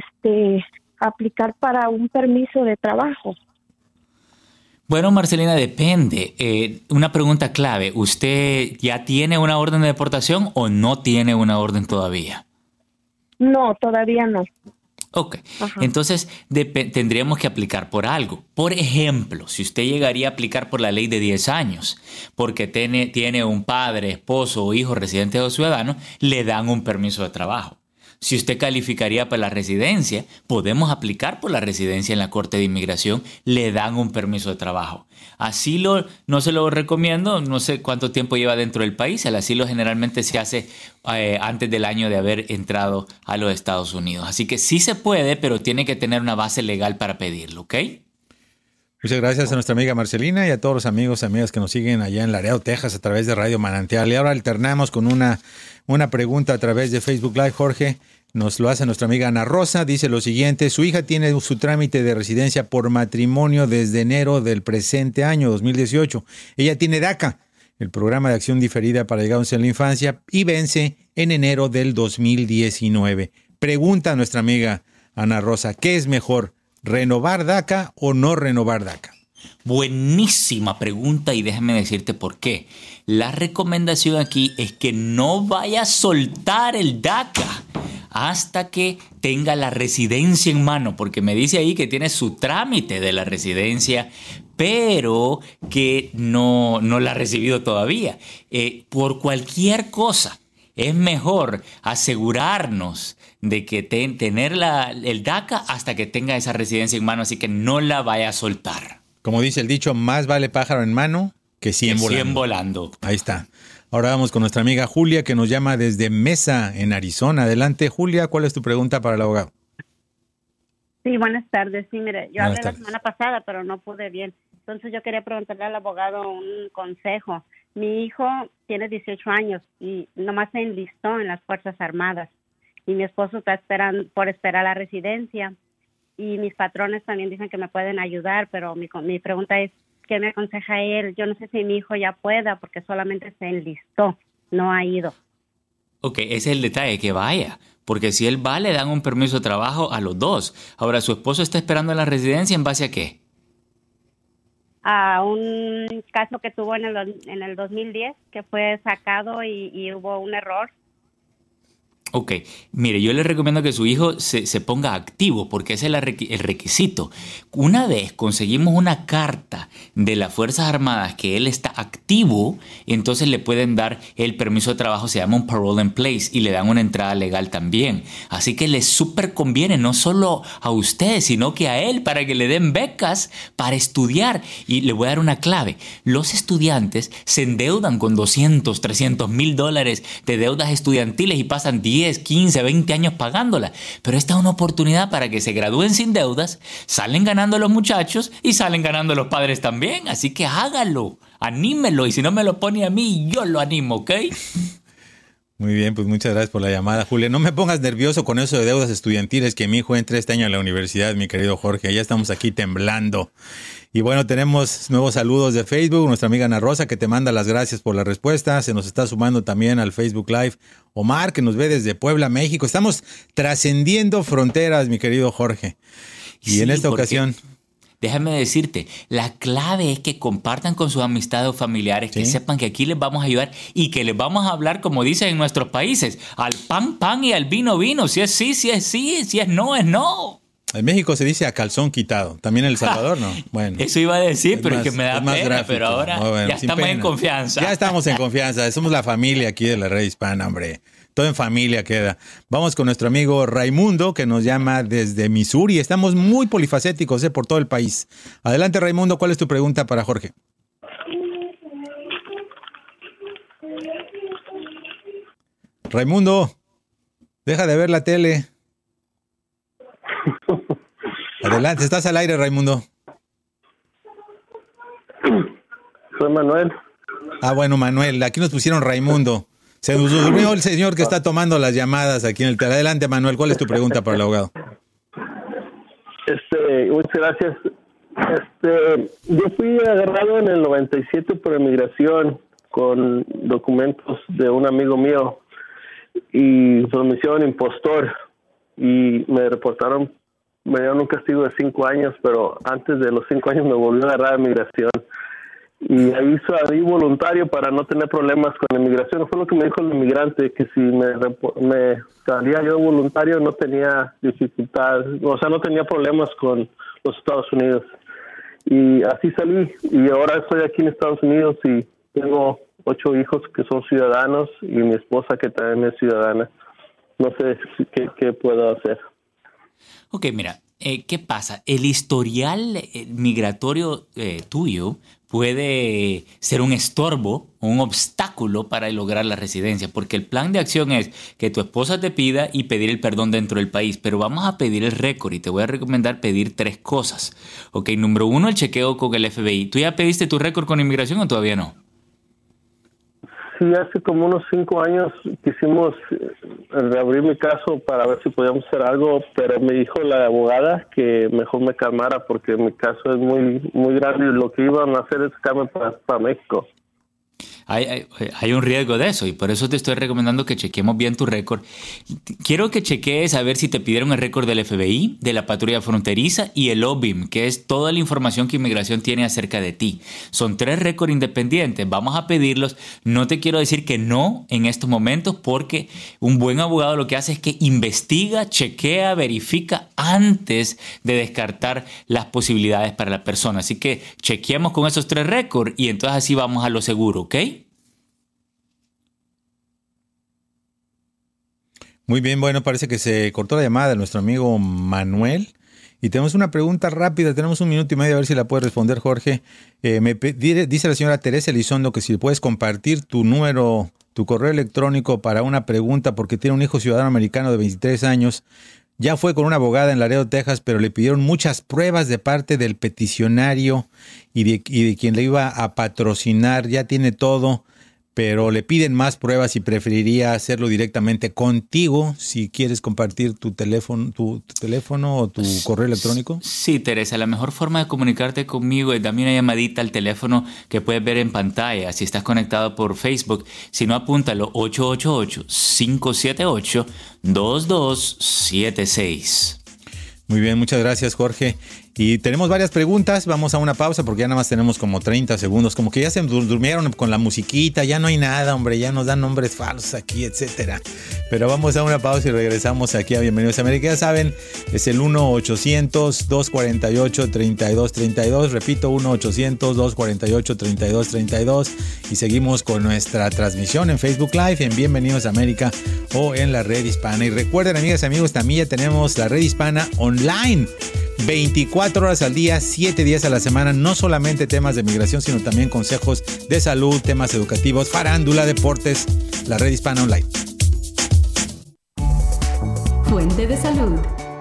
aplicar para un permiso de trabajo? Bueno, Marcelina, depende. Una pregunta clave. ¿Usted ya tiene una orden de deportación o no tiene una orden todavía? No, todavía no. Ok. Ajá. Entonces tendríamos que aplicar por algo. Por ejemplo, si usted llegaría a aplicar por la ley de 10 años, porque tiene un padre, esposo o hijo residente o ciudadano, le dan un permiso de trabajo. Si usted calificaría para la residencia, podemos aplicar por la residencia en la Corte de Inmigración, le dan un permiso de trabajo. Asilo no se lo recomiendo, no sé cuánto tiempo lleva dentro del país. El asilo generalmente se hace antes del año de haber entrado a los Estados Unidos. Así que sí se puede, pero tiene que tener una base legal para pedirlo, ¿ok? Muchas gracias a nuestra amiga Marcelina y a todos los amigos y amigas que nos siguen allá en Laredo, Texas, a través de Radio Manantial. Y ahora alternamos con una pregunta a través de Facebook Live, Jorge. Nos lo hace nuestra amiga Ana Rosa. Dice lo siguiente: su hija tiene su trámite de residencia por matrimonio desde enero del presente año, 2018. Ella tiene DACA, el programa de acción diferida para llegados en la infancia, y vence en enero del 2019. Pregunta a nuestra amiga Ana Rosa, ¿qué es mejor, renovar DACA o no renovar DACA? Buenísima pregunta, y déjame decirte por qué. La recomendación aquí es que no vaya a soltar el DACA hasta que tenga la residencia en mano, porque me dice ahí que tiene su trámite de la residencia, pero que no la ha recibido todavía. Por cualquier cosa, es mejor asegurarnos de que tener el DACA hasta que tenga esa residencia en mano, así que no la vaya a soltar. Como dice el dicho, más vale pájaro en mano que 100 volando. 100 volando. Ahí está. Ahora vamos con nuestra amiga Julia, que nos llama desde Mesa, en Arizona. Adelante, Julia, ¿cuál es tu pregunta para el abogado? Sí, buenas tardes. Sí, mire, yo hablé la semana pasada, pero no pude bien. Entonces yo quería preguntarle al abogado un consejo. Mi hijo tiene 18 años y nomás se enlistó en las Fuerzas Armadas. Y mi esposo está esperando la residencia. Y mis patrones también dicen que me pueden ayudar, pero mi pregunta es, ¿qué me aconseja él? Yo no sé si mi hijo ya pueda, porque solamente se enlistó, no ha ido. Ok, ese es el detalle, que vaya. Porque si él va, le dan un permiso de trabajo a los dos. Ahora, ¿su esposo está esperando en la residencia en base a qué? A un caso que tuvo en el 2010, que fue sacado y hubo un error. Ok, mire, yo le recomiendo que su hijo se ponga activo porque ese es el requisito. Una vez conseguimos una carta de las Fuerzas Armadas que él está activo, entonces le pueden dar el permiso de trabajo, se llama un parole in place, y le dan una entrada legal también. Así que le súper conviene no solo a usted, sino que a él, para que le den becas para estudiar. Y le voy a dar una clave. Los estudiantes se endeudan con $200,000, $300,000 de deudas estudiantiles y pasan 10, 15, 20 años pagándola. Pero esta es una oportunidad para que se gradúen sin deudas, salen ganando los muchachos y salen ganando los padres también. Así que hágalo, anímelo, y si no me lo pone a mí, yo lo animo, ¿ok? Muy bien, pues muchas gracias por la llamada, Julia. No me pongas nervioso con eso de deudas estudiantiles, que mi hijo entre este año a la universidad, mi querido Jorge. Ya estamos aquí temblando. Y bueno, tenemos nuevos saludos de Facebook. Nuestra amiga Ana Rosa, que te manda las gracias por la respuesta. Se nos está sumando también al Facebook Live Omar, que nos ve desde Puebla, México. Estamos trascendiendo fronteras, mi querido Jorge. Y sí, en esta ocasión... Déjame decirte, la clave es que compartan con sus amistades o familiares, que sepan que aquí les vamos a ayudar y que les vamos a hablar, como dicen en nuestros países, al pan, pan y al vino, vino. Si es sí, si es sí, si es no, es no. En México se dice a calzón quitado. También en El Salvador, ¿no? Bueno. Eso iba a decir, pero es que me da pena, gráfico, pero ahora ya estamos en confianza. Ya estamos en confianza. Somos la familia aquí de la Red Hispana, hombre. Todo en familia queda. Vamos con nuestro amigo Raimundo, que nos llama desde Missouri. Estamos muy polifacéticos por todo el país. Adelante, Raimundo. ¿Cuál es tu pregunta para Jorge? Raimundo, deja de ver la tele. Adelante, estás al aire, Raimundo. Soy Manuel. Bueno, Manuel, aquí nos pusieron Raimundo. Se nos durmió el señor que está tomando las llamadas aquí en el tele. Adelante, Manuel, ¿cuál es tu pregunta para el abogado? Muchas gracias. Yo fui agarrado en el 97 por inmigración con documentos de un amigo mío y me hicieron impostor y me reportaron, me dieron un castigo de 5 años, pero antes de los 5 años me volvió a agarrar inmigración. Y ahí salí voluntario para no tener problemas con la inmigración. Fue lo que me dijo el inmigrante, que si me salía yo voluntario no tenía dificultad, o sea, no tenía problemas con los Estados Unidos. Y así salí, y ahora estoy aquí en Estados Unidos y tengo 8 hijos que son ciudadanos y mi esposa que también es ciudadana. No sé qué puedo hacer. Ok, mira, ¿qué pasa? El historial migratorio tuyo puede ser un estorbo o un obstáculo para lograr la residencia, porque el plan de acción es que tu esposa te pida y pedir el perdón dentro del país, pero vamos a pedir el récord y te voy a recomendar pedir 3 cosas. Ok, número 1, el chequeo con el FBI. ¿Tú ya pediste tu récord con inmigración o todavía no? Sí, hace como unos 5 años quisimos reabrir mi caso para ver si podíamos hacer algo, pero me dijo la abogada que mejor me calmara porque mi caso es muy grande y lo que iban a hacer es sacarme para México. Hay un riesgo de eso y por eso te estoy recomendando que chequemos bien tu récord. Quiero que chequees a ver si te pidieron el récord del FBI, de la patrulla fronteriza y el OBIM, que es toda la información que inmigración tiene acerca de ti. Son 3 récords independientes, vamos a pedirlos. No te quiero decir que no en estos momentos porque un buen abogado lo que hace es que investiga, chequea, verifica antes de descartar las posibilidades para la persona. Así que chequeemos con esos 3 récords y entonces así vamos a lo seguro, ¿ok? Muy bien, bueno, parece que se cortó la llamada de nuestro amigo Manuel y tenemos una pregunta rápida, tenemos 1 minuto y medio a ver si la puede responder Jorge. Dice la señora Teresa Elizondo que si puedes compartir tu número, tu correo electrónico para una pregunta porque tiene un hijo ciudadano americano de 23 años. Ya fue con una abogada en Laredo, Texas, pero le pidieron muchas pruebas de parte del peticionario y de quien le iba a patrocinar. Ya tiene todo, pero le piden más pruebas y preferiría hacerlo directamente contigo. Si quieres compartir tu teléfono o tu correo electrónico. Sí, Teresa, la mejor forma de comunicarte conmigo es darme una llamadita al teléfono que puedes ver en pantalla si estás conectado por Facebook. Si no, apúntalo, 888-578-2276. Muy bien, muchas gracias, Jorge. Y tenemos varias preguntas, vamos a una pausa porque ya nada más tenemos como 30 segundos, como que ya se durmieron con la musiquita, ya no hay nada, hombre, ya nos dan nombres falsos aquí, etcétera. Pero vamos a una pausa y regresamos aquí a Bienvenidos a América. Ya saben, es el 1-800-248-3232, repito, 1-800-248-3232 y seguimos con nuestra transmisión en Facebook Live, en Bienvenidos a América o en la Red Hispana. Y recuerden, amigas y amigos, también ya tenemos la Red Hispana online. 24 horas al día, 7 días a la semana, no solamente temas de migración, sino también consejos de salud, temas educativos, farándula, deportes, la Red Hispana Online. Fuente de salud.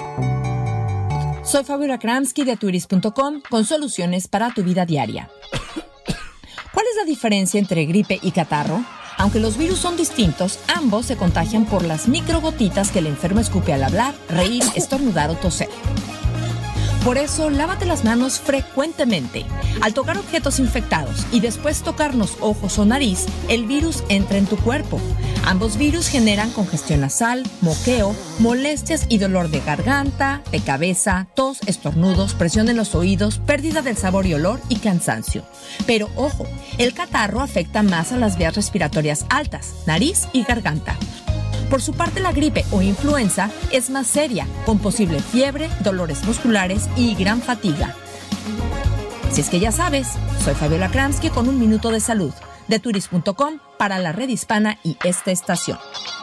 Soy Fabiola Kramsky de Turis.com con soluciones para tu vida diaria. ¿Cuál es la diferencia entre gripe y catarro? Aunque los virus son distintos, ambos se contagian por las microgotitas que el enfermo escupe al hablar, reír, estornudar o toser. Por eso, lávate las manos frecuentemente. Al tocar objetos infectados y después tocarnos ojos o nariz, el virus entra en tu cuerpo. Ambos virus generan congestión nasal, moqueo, molestias y dolor de garganta, de cabeza, tos, estornudos, presión en los oídos, pérdida del sabor y olor y cansancio. Pero ojo, el catarro afecta más a las vías respiratorias altas, nariz y garganta. Por su parte, la gripe o influenza es más seria, con posible fiebre, dolores musculares y gran fatiga. Si es que ya sabes, soy Fabiola Kramsky con un minuto de salud, de Turis.com para la Red Hispana y esta estación.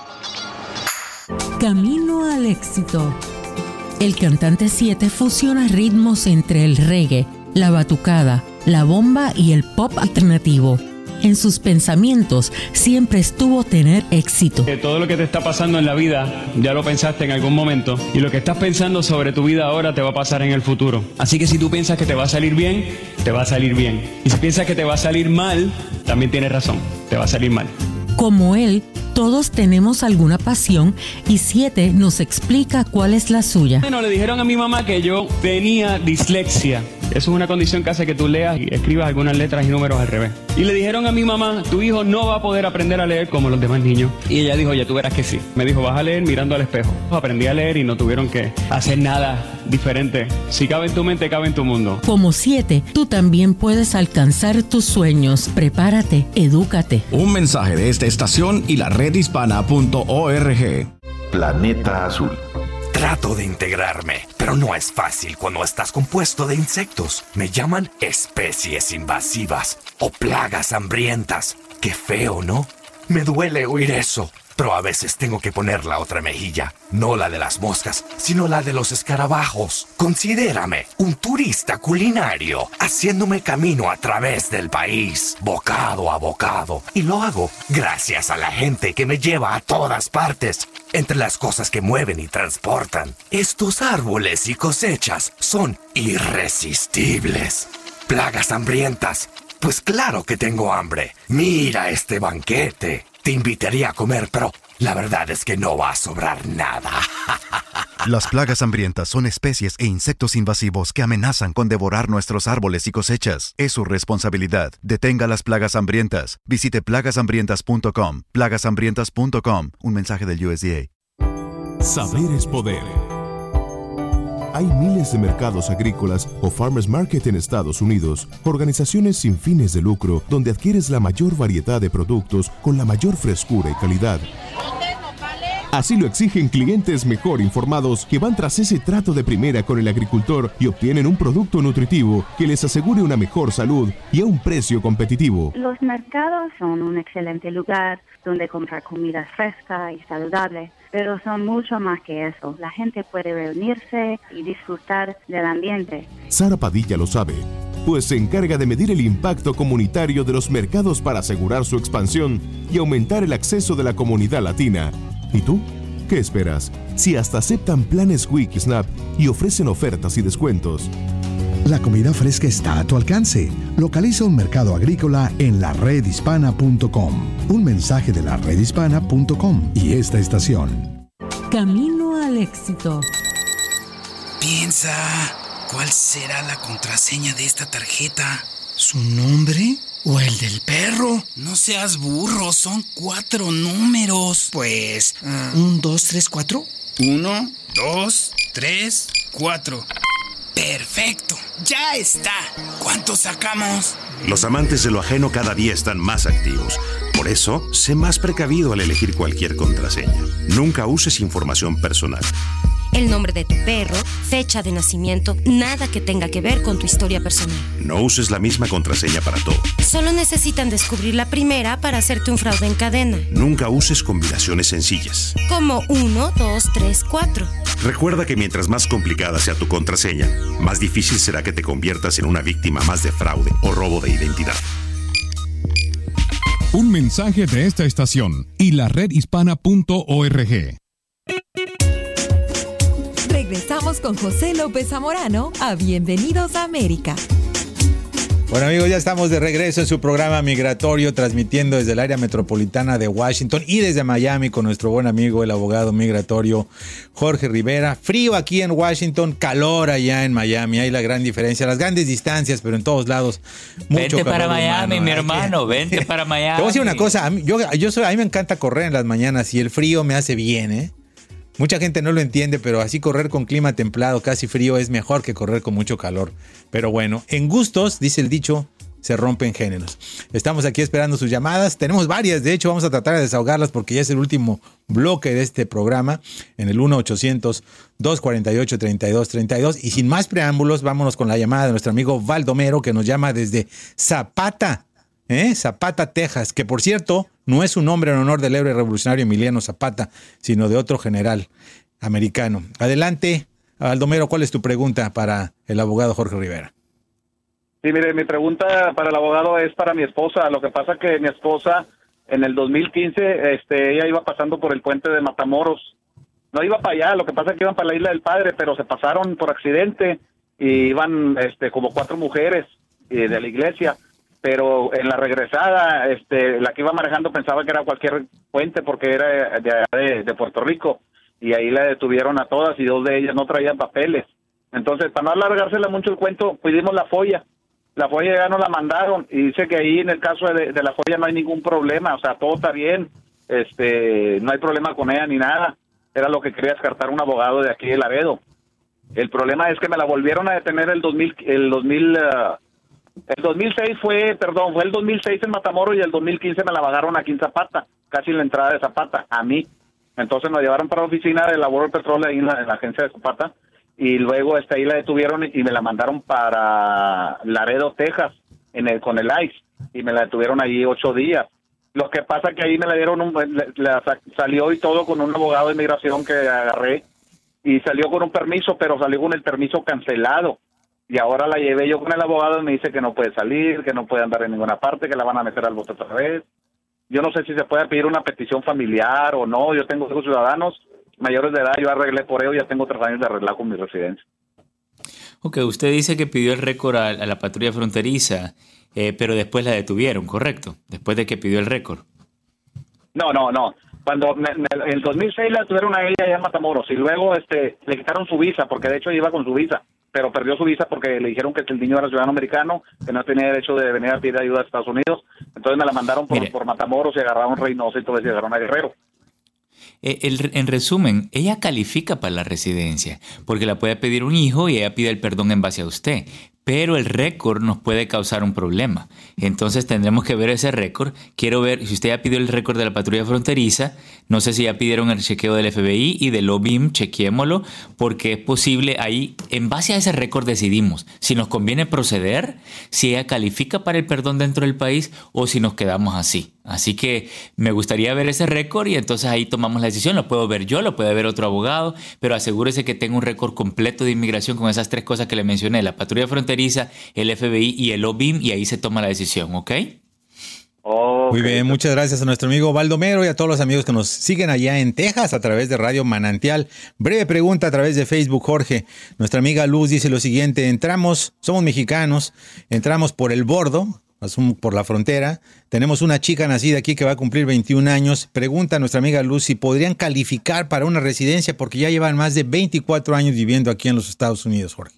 Camino al éxito. El cantante 7 fusiona ritmos entre el reggae, la batucada, la bomba y el pop alternativo. En sus pensamientos siempre estuvo tener éxito. Todo lo que te está pasando en la vida ya lo pensaste en algún momento, y lo que estás pensando sobre tu vida ahora te va a pasar en el futuro. Así que si tú piensas que te va a salir bien, te va a salir bien. Y si piensas que te va a salir mal, también tienes razón, te va a salir mal. Como él, todos tenemos alguna pasión y 7 nos explica cuál es la suya. Bueno, le dijeron a mi mamá que yo tenía dislexia. Eso es una condición que hace que tú leas y escribas algunas letras y números al revés. Y le dijeron a mi mamá, tu hijo no va a poder aprender a leer como los demás niños. Y ella dijo, ya tú verás que sí. Me dijo, vas a leer mirando al espejo. Aprendí a leer y no tuvieron que hacer nada diferente. Si cabe en tu mente, cabe en tu mundo. Como 7, tú también puedes alcanzar tus sueños. Prepárate, edúcate. Un mensaje de esta estación y la redhispana.org. Planeta Azul. Trato de integrarme, pero no es fácil cuando estás compuesto de insectos. Me llaman especies invasivas o plagas hambrientas. Qué feo, ¿no? Me duele oír eso, pero a veces tengo que poner la otra mejilla. No la de las moscas, sino la de los escarabajos. Considérame un turista culinario, haciéndome camino a través del país, bocado a bocado. Y lo hago gracias a la gente que me lleva a todas partes. Entre las cosas que mueven y transportan, estos árboles y cosechas son irresistibles. Plagas hambrientas. Pues claro que tengo hambre. Mira este banquete. Te invitaría a comer, pero la verdad es que no va a sobrar nada. Las plagas hambrientas son especies e insectos invasivos que amenazan con devorar nuestros árboles y cosechas. Es su responsabilidad. Detenga las plagas hambrientas. Visite plagashambrientas.com. plagashambrientas.com. Un mensaje del USDA. Saber es poder. Hay miles de mercados agrícolas o farmers market en Estados Unidos, organizaciones sin fines de lucro donde adquieres la mayor variedad de productos con la mayor frescura y calidad. Así lo exigen clientes mejor informados que van tras ese trato de primera con el agricultor y obtienen un producto nutritivo que les asegure una mejor salud y a un precio competitivo. Los mercados son un excelente lugar donde comprar comida fresca y saludable, pero son mucho más que eso. La gente puede reunirse y disfrutar del ambiente. Sara Padilla lo sabe, pues se encarga de medir el impacto comunitario de los mercados para asegurar su expansión y aumentar el acceso de la comunidad latina. ¿Y tú? ¿Qué esperas? Si hasta aceptan planes Quick Snap y ofrecen ofertas y descuentos. La comida fresca está a tu alcance. Localiza un mercado agrícola en la redhispana.com. Un mensaje de la redhispana.com y esta estación. Camino al éxito. Piensa, ¿cuál será la contraseña de esta tarjeta? ¿Su nombre? ¿O el del perro? No seas burro, son 4 números. Pues, 1, 2, 3, 4. 1, 2, 3, 4. Perfecto, ya está. ¿Cuánto sacamos? Los amantes de lo ajeno cada día están más activos. Por eso, sé más precavido al elegir cualquier contraseña. Nunca uses información personal. El nombre de tu perro, fecha de nacimiento, nada que tenga que ver con tu historia personal. No uses la misma contraseña para todo. Solo necesitan descubrir la primera para hacerte un fraude en cadena. Nunca uses combinaciones sencillas. Como 1, 2, 3, 4. Recuerda que mientras más complicada sea tu contraseña, más difícil será que te conviertas en una víctima más de fraude o robo de identidad. Un mensaje de esta estación y la redhispana.org. Regresamos con José López Zamorano a Bienvenidos a América. Bueno, amigos, ya estamos de regreso en su programa migratorio, transmitiendo desde el área metropolitana de Washington y desde Miami con nuestro buen amigo, el abogado migratorio Jorge Rivera. Frío aquí en Washington, calor allá en Miami. Hay la gran diferencia, las grandes distancias, pero en todos lados mucho vente calor. Para Miami, humano, mi hermano, vente para Miami. Te voy a decir una cosa, a mí me encanta correr en las mañanas y el frío me hace bien, ¿eh? Mucha gente no lo entiende, pero así correr con clima templado, casi frío, es mejor que correr con mucho calor. Pero bueno, en gustos, dice el dicho, se rompen géneros. Estamos aquí esperando sus llamadas. Tenemos varias, de hecho, vamos a tratar de desahogarlas porque ya es el último bloque de este programa en el 1-800-248-3232. Y sin más preámbulos, vámonos con la llamada de nuestro amigo Baldomero, que nos llama desde Zapata, Zapata, Texas, que por cierto no es un nombre en honor del héroe revolucionario Emiliano Zapata, sino de otro general americano. Adelante, Baldomero, ¿cuál es tu pregunta para el abogado Jorge Rivera? Sí, mire, mi pregunta para el abogado es para mi esposa. Lo que pasa que mi esposa en el 2015, ella iba pasando por el puente de Matamoros. No iba para allá, lo que pasa es que iban para la Isla del Padre, pero se pasaron por accidente y iban como 4 mujeres de la iglesia. Pero en la regresada, la que iba manejando pensaba que era cualquier puente porque era de Puerto Rico, y ahí la detuvieron a todas y 2 de ellas no traían papeles. Entonces, para no alargársela mucho el cuento, pedimos la FOIA. La FOIA ya nos la mandaron y dice que ahí en el caso de la FOIA no hay ningún problema, o sea, todo está bien, no hay problema con ella ni nada. Era lo que quería descartar un abogado de aquí de Laredo. El problema es que me la volvieron a detener el 2006 fue el 2006 en Matamoros y el 2015 me la bajaron aquí en Zapata, casi en la entrada de Zapata, a mí. Entonces me llevaron para la oficina de Labor Petrol ahí en la agencia de Zapata y luego ahí la detuvieron y me la mandaron para Laredo, Texas, con el ICE, y me la detuvieron allí 8 días. Lo que pasa que ahí me la dieron, salió y todo con un abogado de inmigración que agarré y salió con un permiso, pero salió con el permiso cancelado. Y ahora la llevé yo con el abogado y me dice que no puede salir, que no puede andar en ninguna parte, que la van a meter al bote otra vez. Yo no sé si se puede pedir una petición familiar o no. Yo tengo 2 ciudadanos mayores de edad, yo arreglé por ello, ya tengo 3 años de arreglar con mi residencia. Ok, usted dice que pidió el récord a la patrulla fronteriza, pero después la detuvieron, ¿correcto? Después de que pidió el récord. No. Cuando en el 2006 la detuvieron a ella allá en Matamoros y luego le quitaron su visa, porque de hecho iba con su visa, pero perdió su visa porque le dijeron que el niño era ciudadano americano, que no tenía derecho de venir a pedir ayuda a Estados Unidos. Entonces me la mandaron por Matamoros y agarraron Reynosa y todo eso, y agarraron a Guerrero. En resumen, ella califica para la residencia porque la puede pedir un hijo y ella pide el perdón en base a usted. Pero el récord nos puede causar un problema. Entonces tendremos que ver ese récord. Quiero ver si usted ya pidió el récord de la patrulla fronteriza. No sé si ya pidieron el chequeo del FBI y del OBIM, chequémoslo, porque es posible ahí, en base a ese récord decidimos si nos conviene proceder, si ella califica para el perdón dentro del país o si nos quedamos así. Así que me gustaría ver ese récord y entonces ahí tomamos la decisión. Lo puedo ver yo, lo puede ver otro abogado, pero asegúrese que tenga un récord completo de inmigración con esas 3 cosas que le mencioné, la patrulla fronteriza, el FBI y el OBIM, y ahí se toma la decisión, ¿ok? Muy bien, muchas gracias a nuestro amigo Baldomero y a todos los amigos que nos siguen allá en Texas a través de Radio Manantial. Breve pregunta a través de Facebook, Jorge. Nuestra amiga Luz dice lo siguiente: somos mexicanos, entramos por el bordo, por la frontera. Tenemos una chica nacida aquí que va a cumplir 21 años. Pregunta a nuestra amiga Luz si podrían calificar para una residencia porque ya llevan más de 24 años viviendo aquí en los Estados Unidos, Jorge.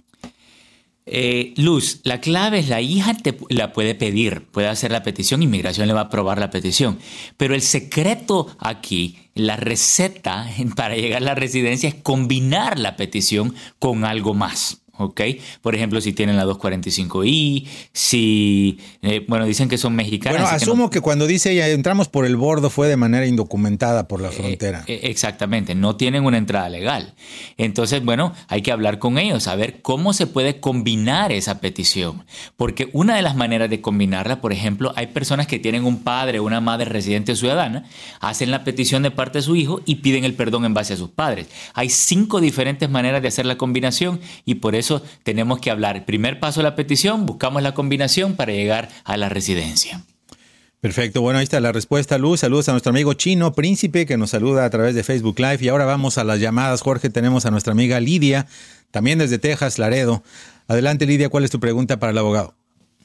Luz, la clave es la hija la puede pedir, puede hacer la petición, inmigración le va a aprobar la petición, pero el secreto aquí, la receta para llegar a la residencia es combinar la petición con algo más. ¿ok? Por ejemplo, si tienen la 245I, si, dicen que son mexicanas. Bueno, asumo que cuando dice ella, entramos por el bordo, fue de manera indocumentada por la frontera. Exactamente, no tienen una entrada legal. Entonces, hay que hablar con ellos, a ver cómo se puede combinar esa petición. Porque una de las maneras de combinarla, por ejemplo, hay personas que tienen un padre o una madre residente o ciudadana, hacen la petición de parte de su hijo y piden el perdón en base a sus padres. Hay 5 diferentes maneras de hacer la combinación y por eso tenemos que hablar. El primer paso de la petición, buscamos la combinación para llegar a la residencia. Perfecto, bueno, ahí está la respuesta, Luz. Saludos a nuestro amigo Chino Príncipe, que nos saluda a través de Facebook Live. Y ahora vamos a las llamadas, Jorge. Tenemos a nuestra amiga Lidia, también desde Texas, Laredo. Adelante, Lidia, ¿cuál es tu pregunta para el abogado?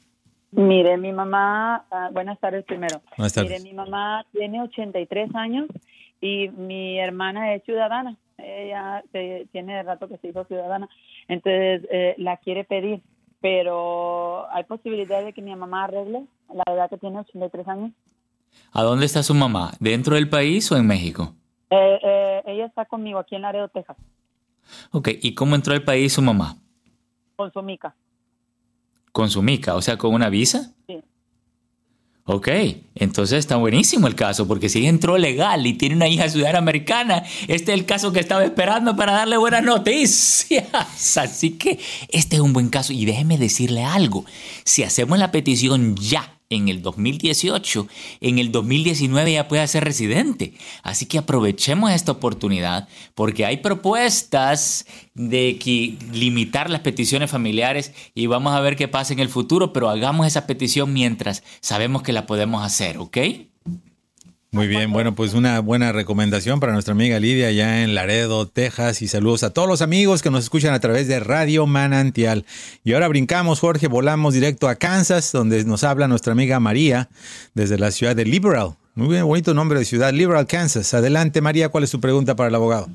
Mire, mi mamá, buenas tardes primero. Buenas tardes. Mire, mi mamá tiene 83 años y mi hermana es ciudadana. Ella tiene rato que se hizo ciudadana, entonces la quiere pedir, pero ¿hay posibilidad de que mi mamá arregle la edad que tiene 83 años? ¿A dónde está su mamá? ¿Dentro del país o en México? Ella está conmigo aquí en Laredo, Texas. Ok, ¿y cómo entró al país su mamá? Con su mica. ¿Con su mica? O sea, ¿con una visa? Sí. Ok, entonces está buenísimo el caso, porque si entró legal y tiene una hija ciudadana americana, este es el caso que estaba esperando para darle buenas noticias. Así que este es un buen caso. Y déjeme decirle algo, si hacemos la petición ya en el 2018, en el 2019 ya puede ser residente. Así que aprovechemos esta oportunidad porque hay propuestas de limitar las peticiones familiares y vamos a ver qué pasa en el futuro, pero hagamos esa petición mientras sabemos que la podemos hacer, ¿ok? Muy bien, bueno, pues una buena recomendación para nuestra amiga Lidia allá en Laredo, Texas, y saludos a todos los amigos que nos escuchan a través de Radio Manantial. Y ahora brincamos, Jorge, volamos directo a Kansas, donde nos habla nuestra amiga María desde la ciudad de Liberal. Muy bien, bonito nombre de ciudad, Liberal, Kansas. Adelante, María, ¿cuál es su pregunta para el abogado?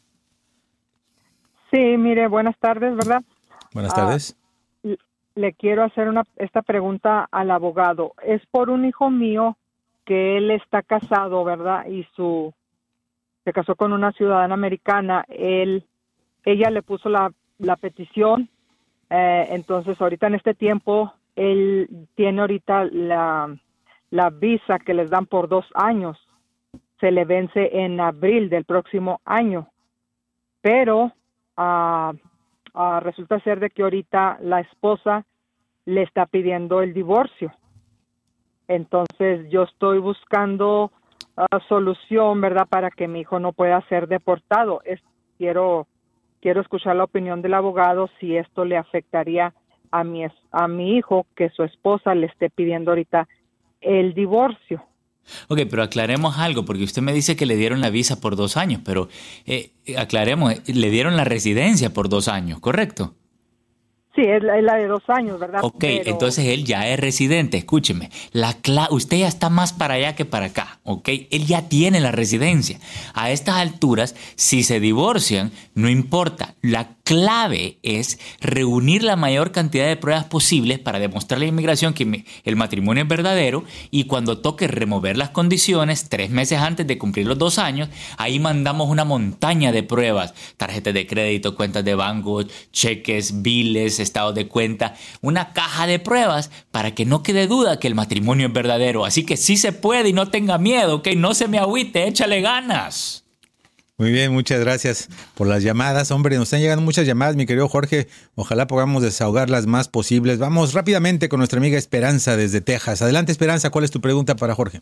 Sí, mire, buenas tardes, ¿verdad? Buenas tardes. Le quiero hacer esta pregunta al abogado. Es por un hijo mío que él está casado, ¿verdad? Y se casó con una ciudadana americana. Ella le puso la petición. Entonces, ahorita en este tiempo, él tiene ahorita la visa que les dan por 2 años. Se le vence en abril del próximo año. Pero resulta ser de que ahorita la esposa le está pidiendo el divorcio. Entonces yo estoy buscando solución, ¿verdad? Para que mi hijo no pueda ser deportado. Quiero escuchar la opinión del abogado si esto le afectaría a mi hijo, que su esposa le esté pidiendo ahorita el divorcio. Ok, pero aclaremos algo, porque usted me dice que le dieron la visa por 2 años, pero aclaremos, le dieron la residencia por 2 años, ¿correcto? Sí, es la de 2 años, ¿verdad? Ok, entonces él ya es residente. Escúcheme, usted ya está más para allá que para acá, ¿ok? Él ya tiene la residencia. A estas alturas, si se divorcian, no importa. La clave es reunir la mayor cantidad de pruebas posibles para demostrar a la inmigración que el matrimonio es verdadero, y cuando toque remover las condiciones 3 meses antes de cumplir los 2 años, ahí mandamos una montaña de pruebas: tarjetas de crédito, cuentas de banco, cheques, biles, estados de cuenta, una caja de pruebas para que no quede duda que el matrimonio es verdadero. Así que sí se puede y no tenga miedo, ¿ok? No se me agüite, échale ganas. Muy bien, muchas gracias por las llamadas. Hombre, nos están llegando muchas llamadas, mi querido Jorge. Ojalá podamos desahogar las más posibles. Vamos rápidamente con nuestra amiga Esperanza desde Texas. Adelante, Esperanza, ¿cuál es tu pregunta para Jorge?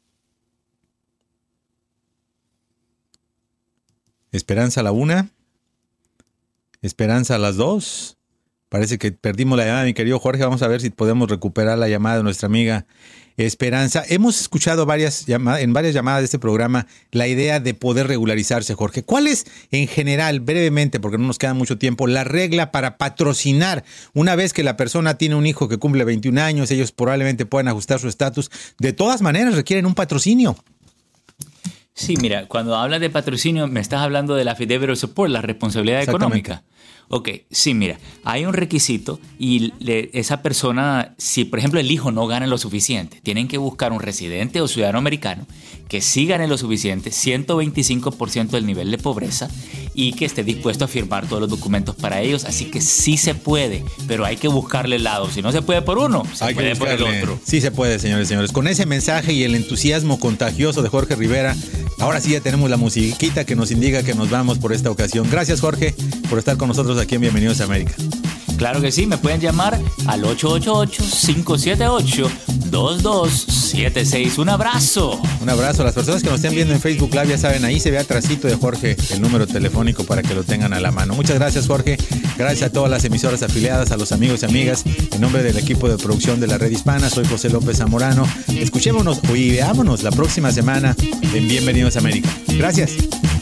Esperanza a la 1. Esperanza a las 2. Parece que perdimos la llamada, mi querido Jorge. Vamos a ver si podemos recuperar la llamada de nuestra amiga Esperanza. Hemos escuchado en varias llamadas de este programa la idea de poder regularizarse, Jorge. ¿Cuál es, en general, brevemente, porque no nos queda mucho tiempo, la regla para patrocinar? Una vez que la persona tiene un hijo que cumple 21 años, ellos probablemente puedan ajustar su estatus. De todas maneras, requieren un patrocinio. Sí, mira, cuando hablas de patrocinio, me estás hablando de la affidavit of support, la responsabilidad económica. Ok, sí, mira, hay un requisito y esa persona, si por ejemplo el hijo no gana lo suficiente, tienen que buscar un residente o ciudadano americano que sí gane lo suficiente, 125% del nivel de pobreza, y que esté dispuesto a firmar todos los documentos para ellos. Así que sí se puede, pero hay que buscarle el lado. Si no se puede por uno, se puede por el otro. Sí se puede, señores y señores. Con ese mensaje y el entusiasmo contagioso de Jorge Rivera, ahora sí ya tenemos la musiquita que nos indica que nos vamos por esta ocasión. Gracias, Jorge, por estar con nosotros aquí en Bienvenidos a América. Claro que sí, me pueden llamar al 888-578-2276. Un abrazo. Un abrazo. Las personas que nos estén viendo en Facebook Live, ya saben, ahí se ve atrasito de Jorge el número telefónico para que lo tengan a la mano. Muchas gracias, Jorge. Gracias a todas las emisoras afiliadas, a los amigos y amigas. En nombre del equipo de producción de la Red Hispana, soy José López Zamorano. Escuchémonos y veámonos la próxima semana en Bienvenidos a América. Gracias.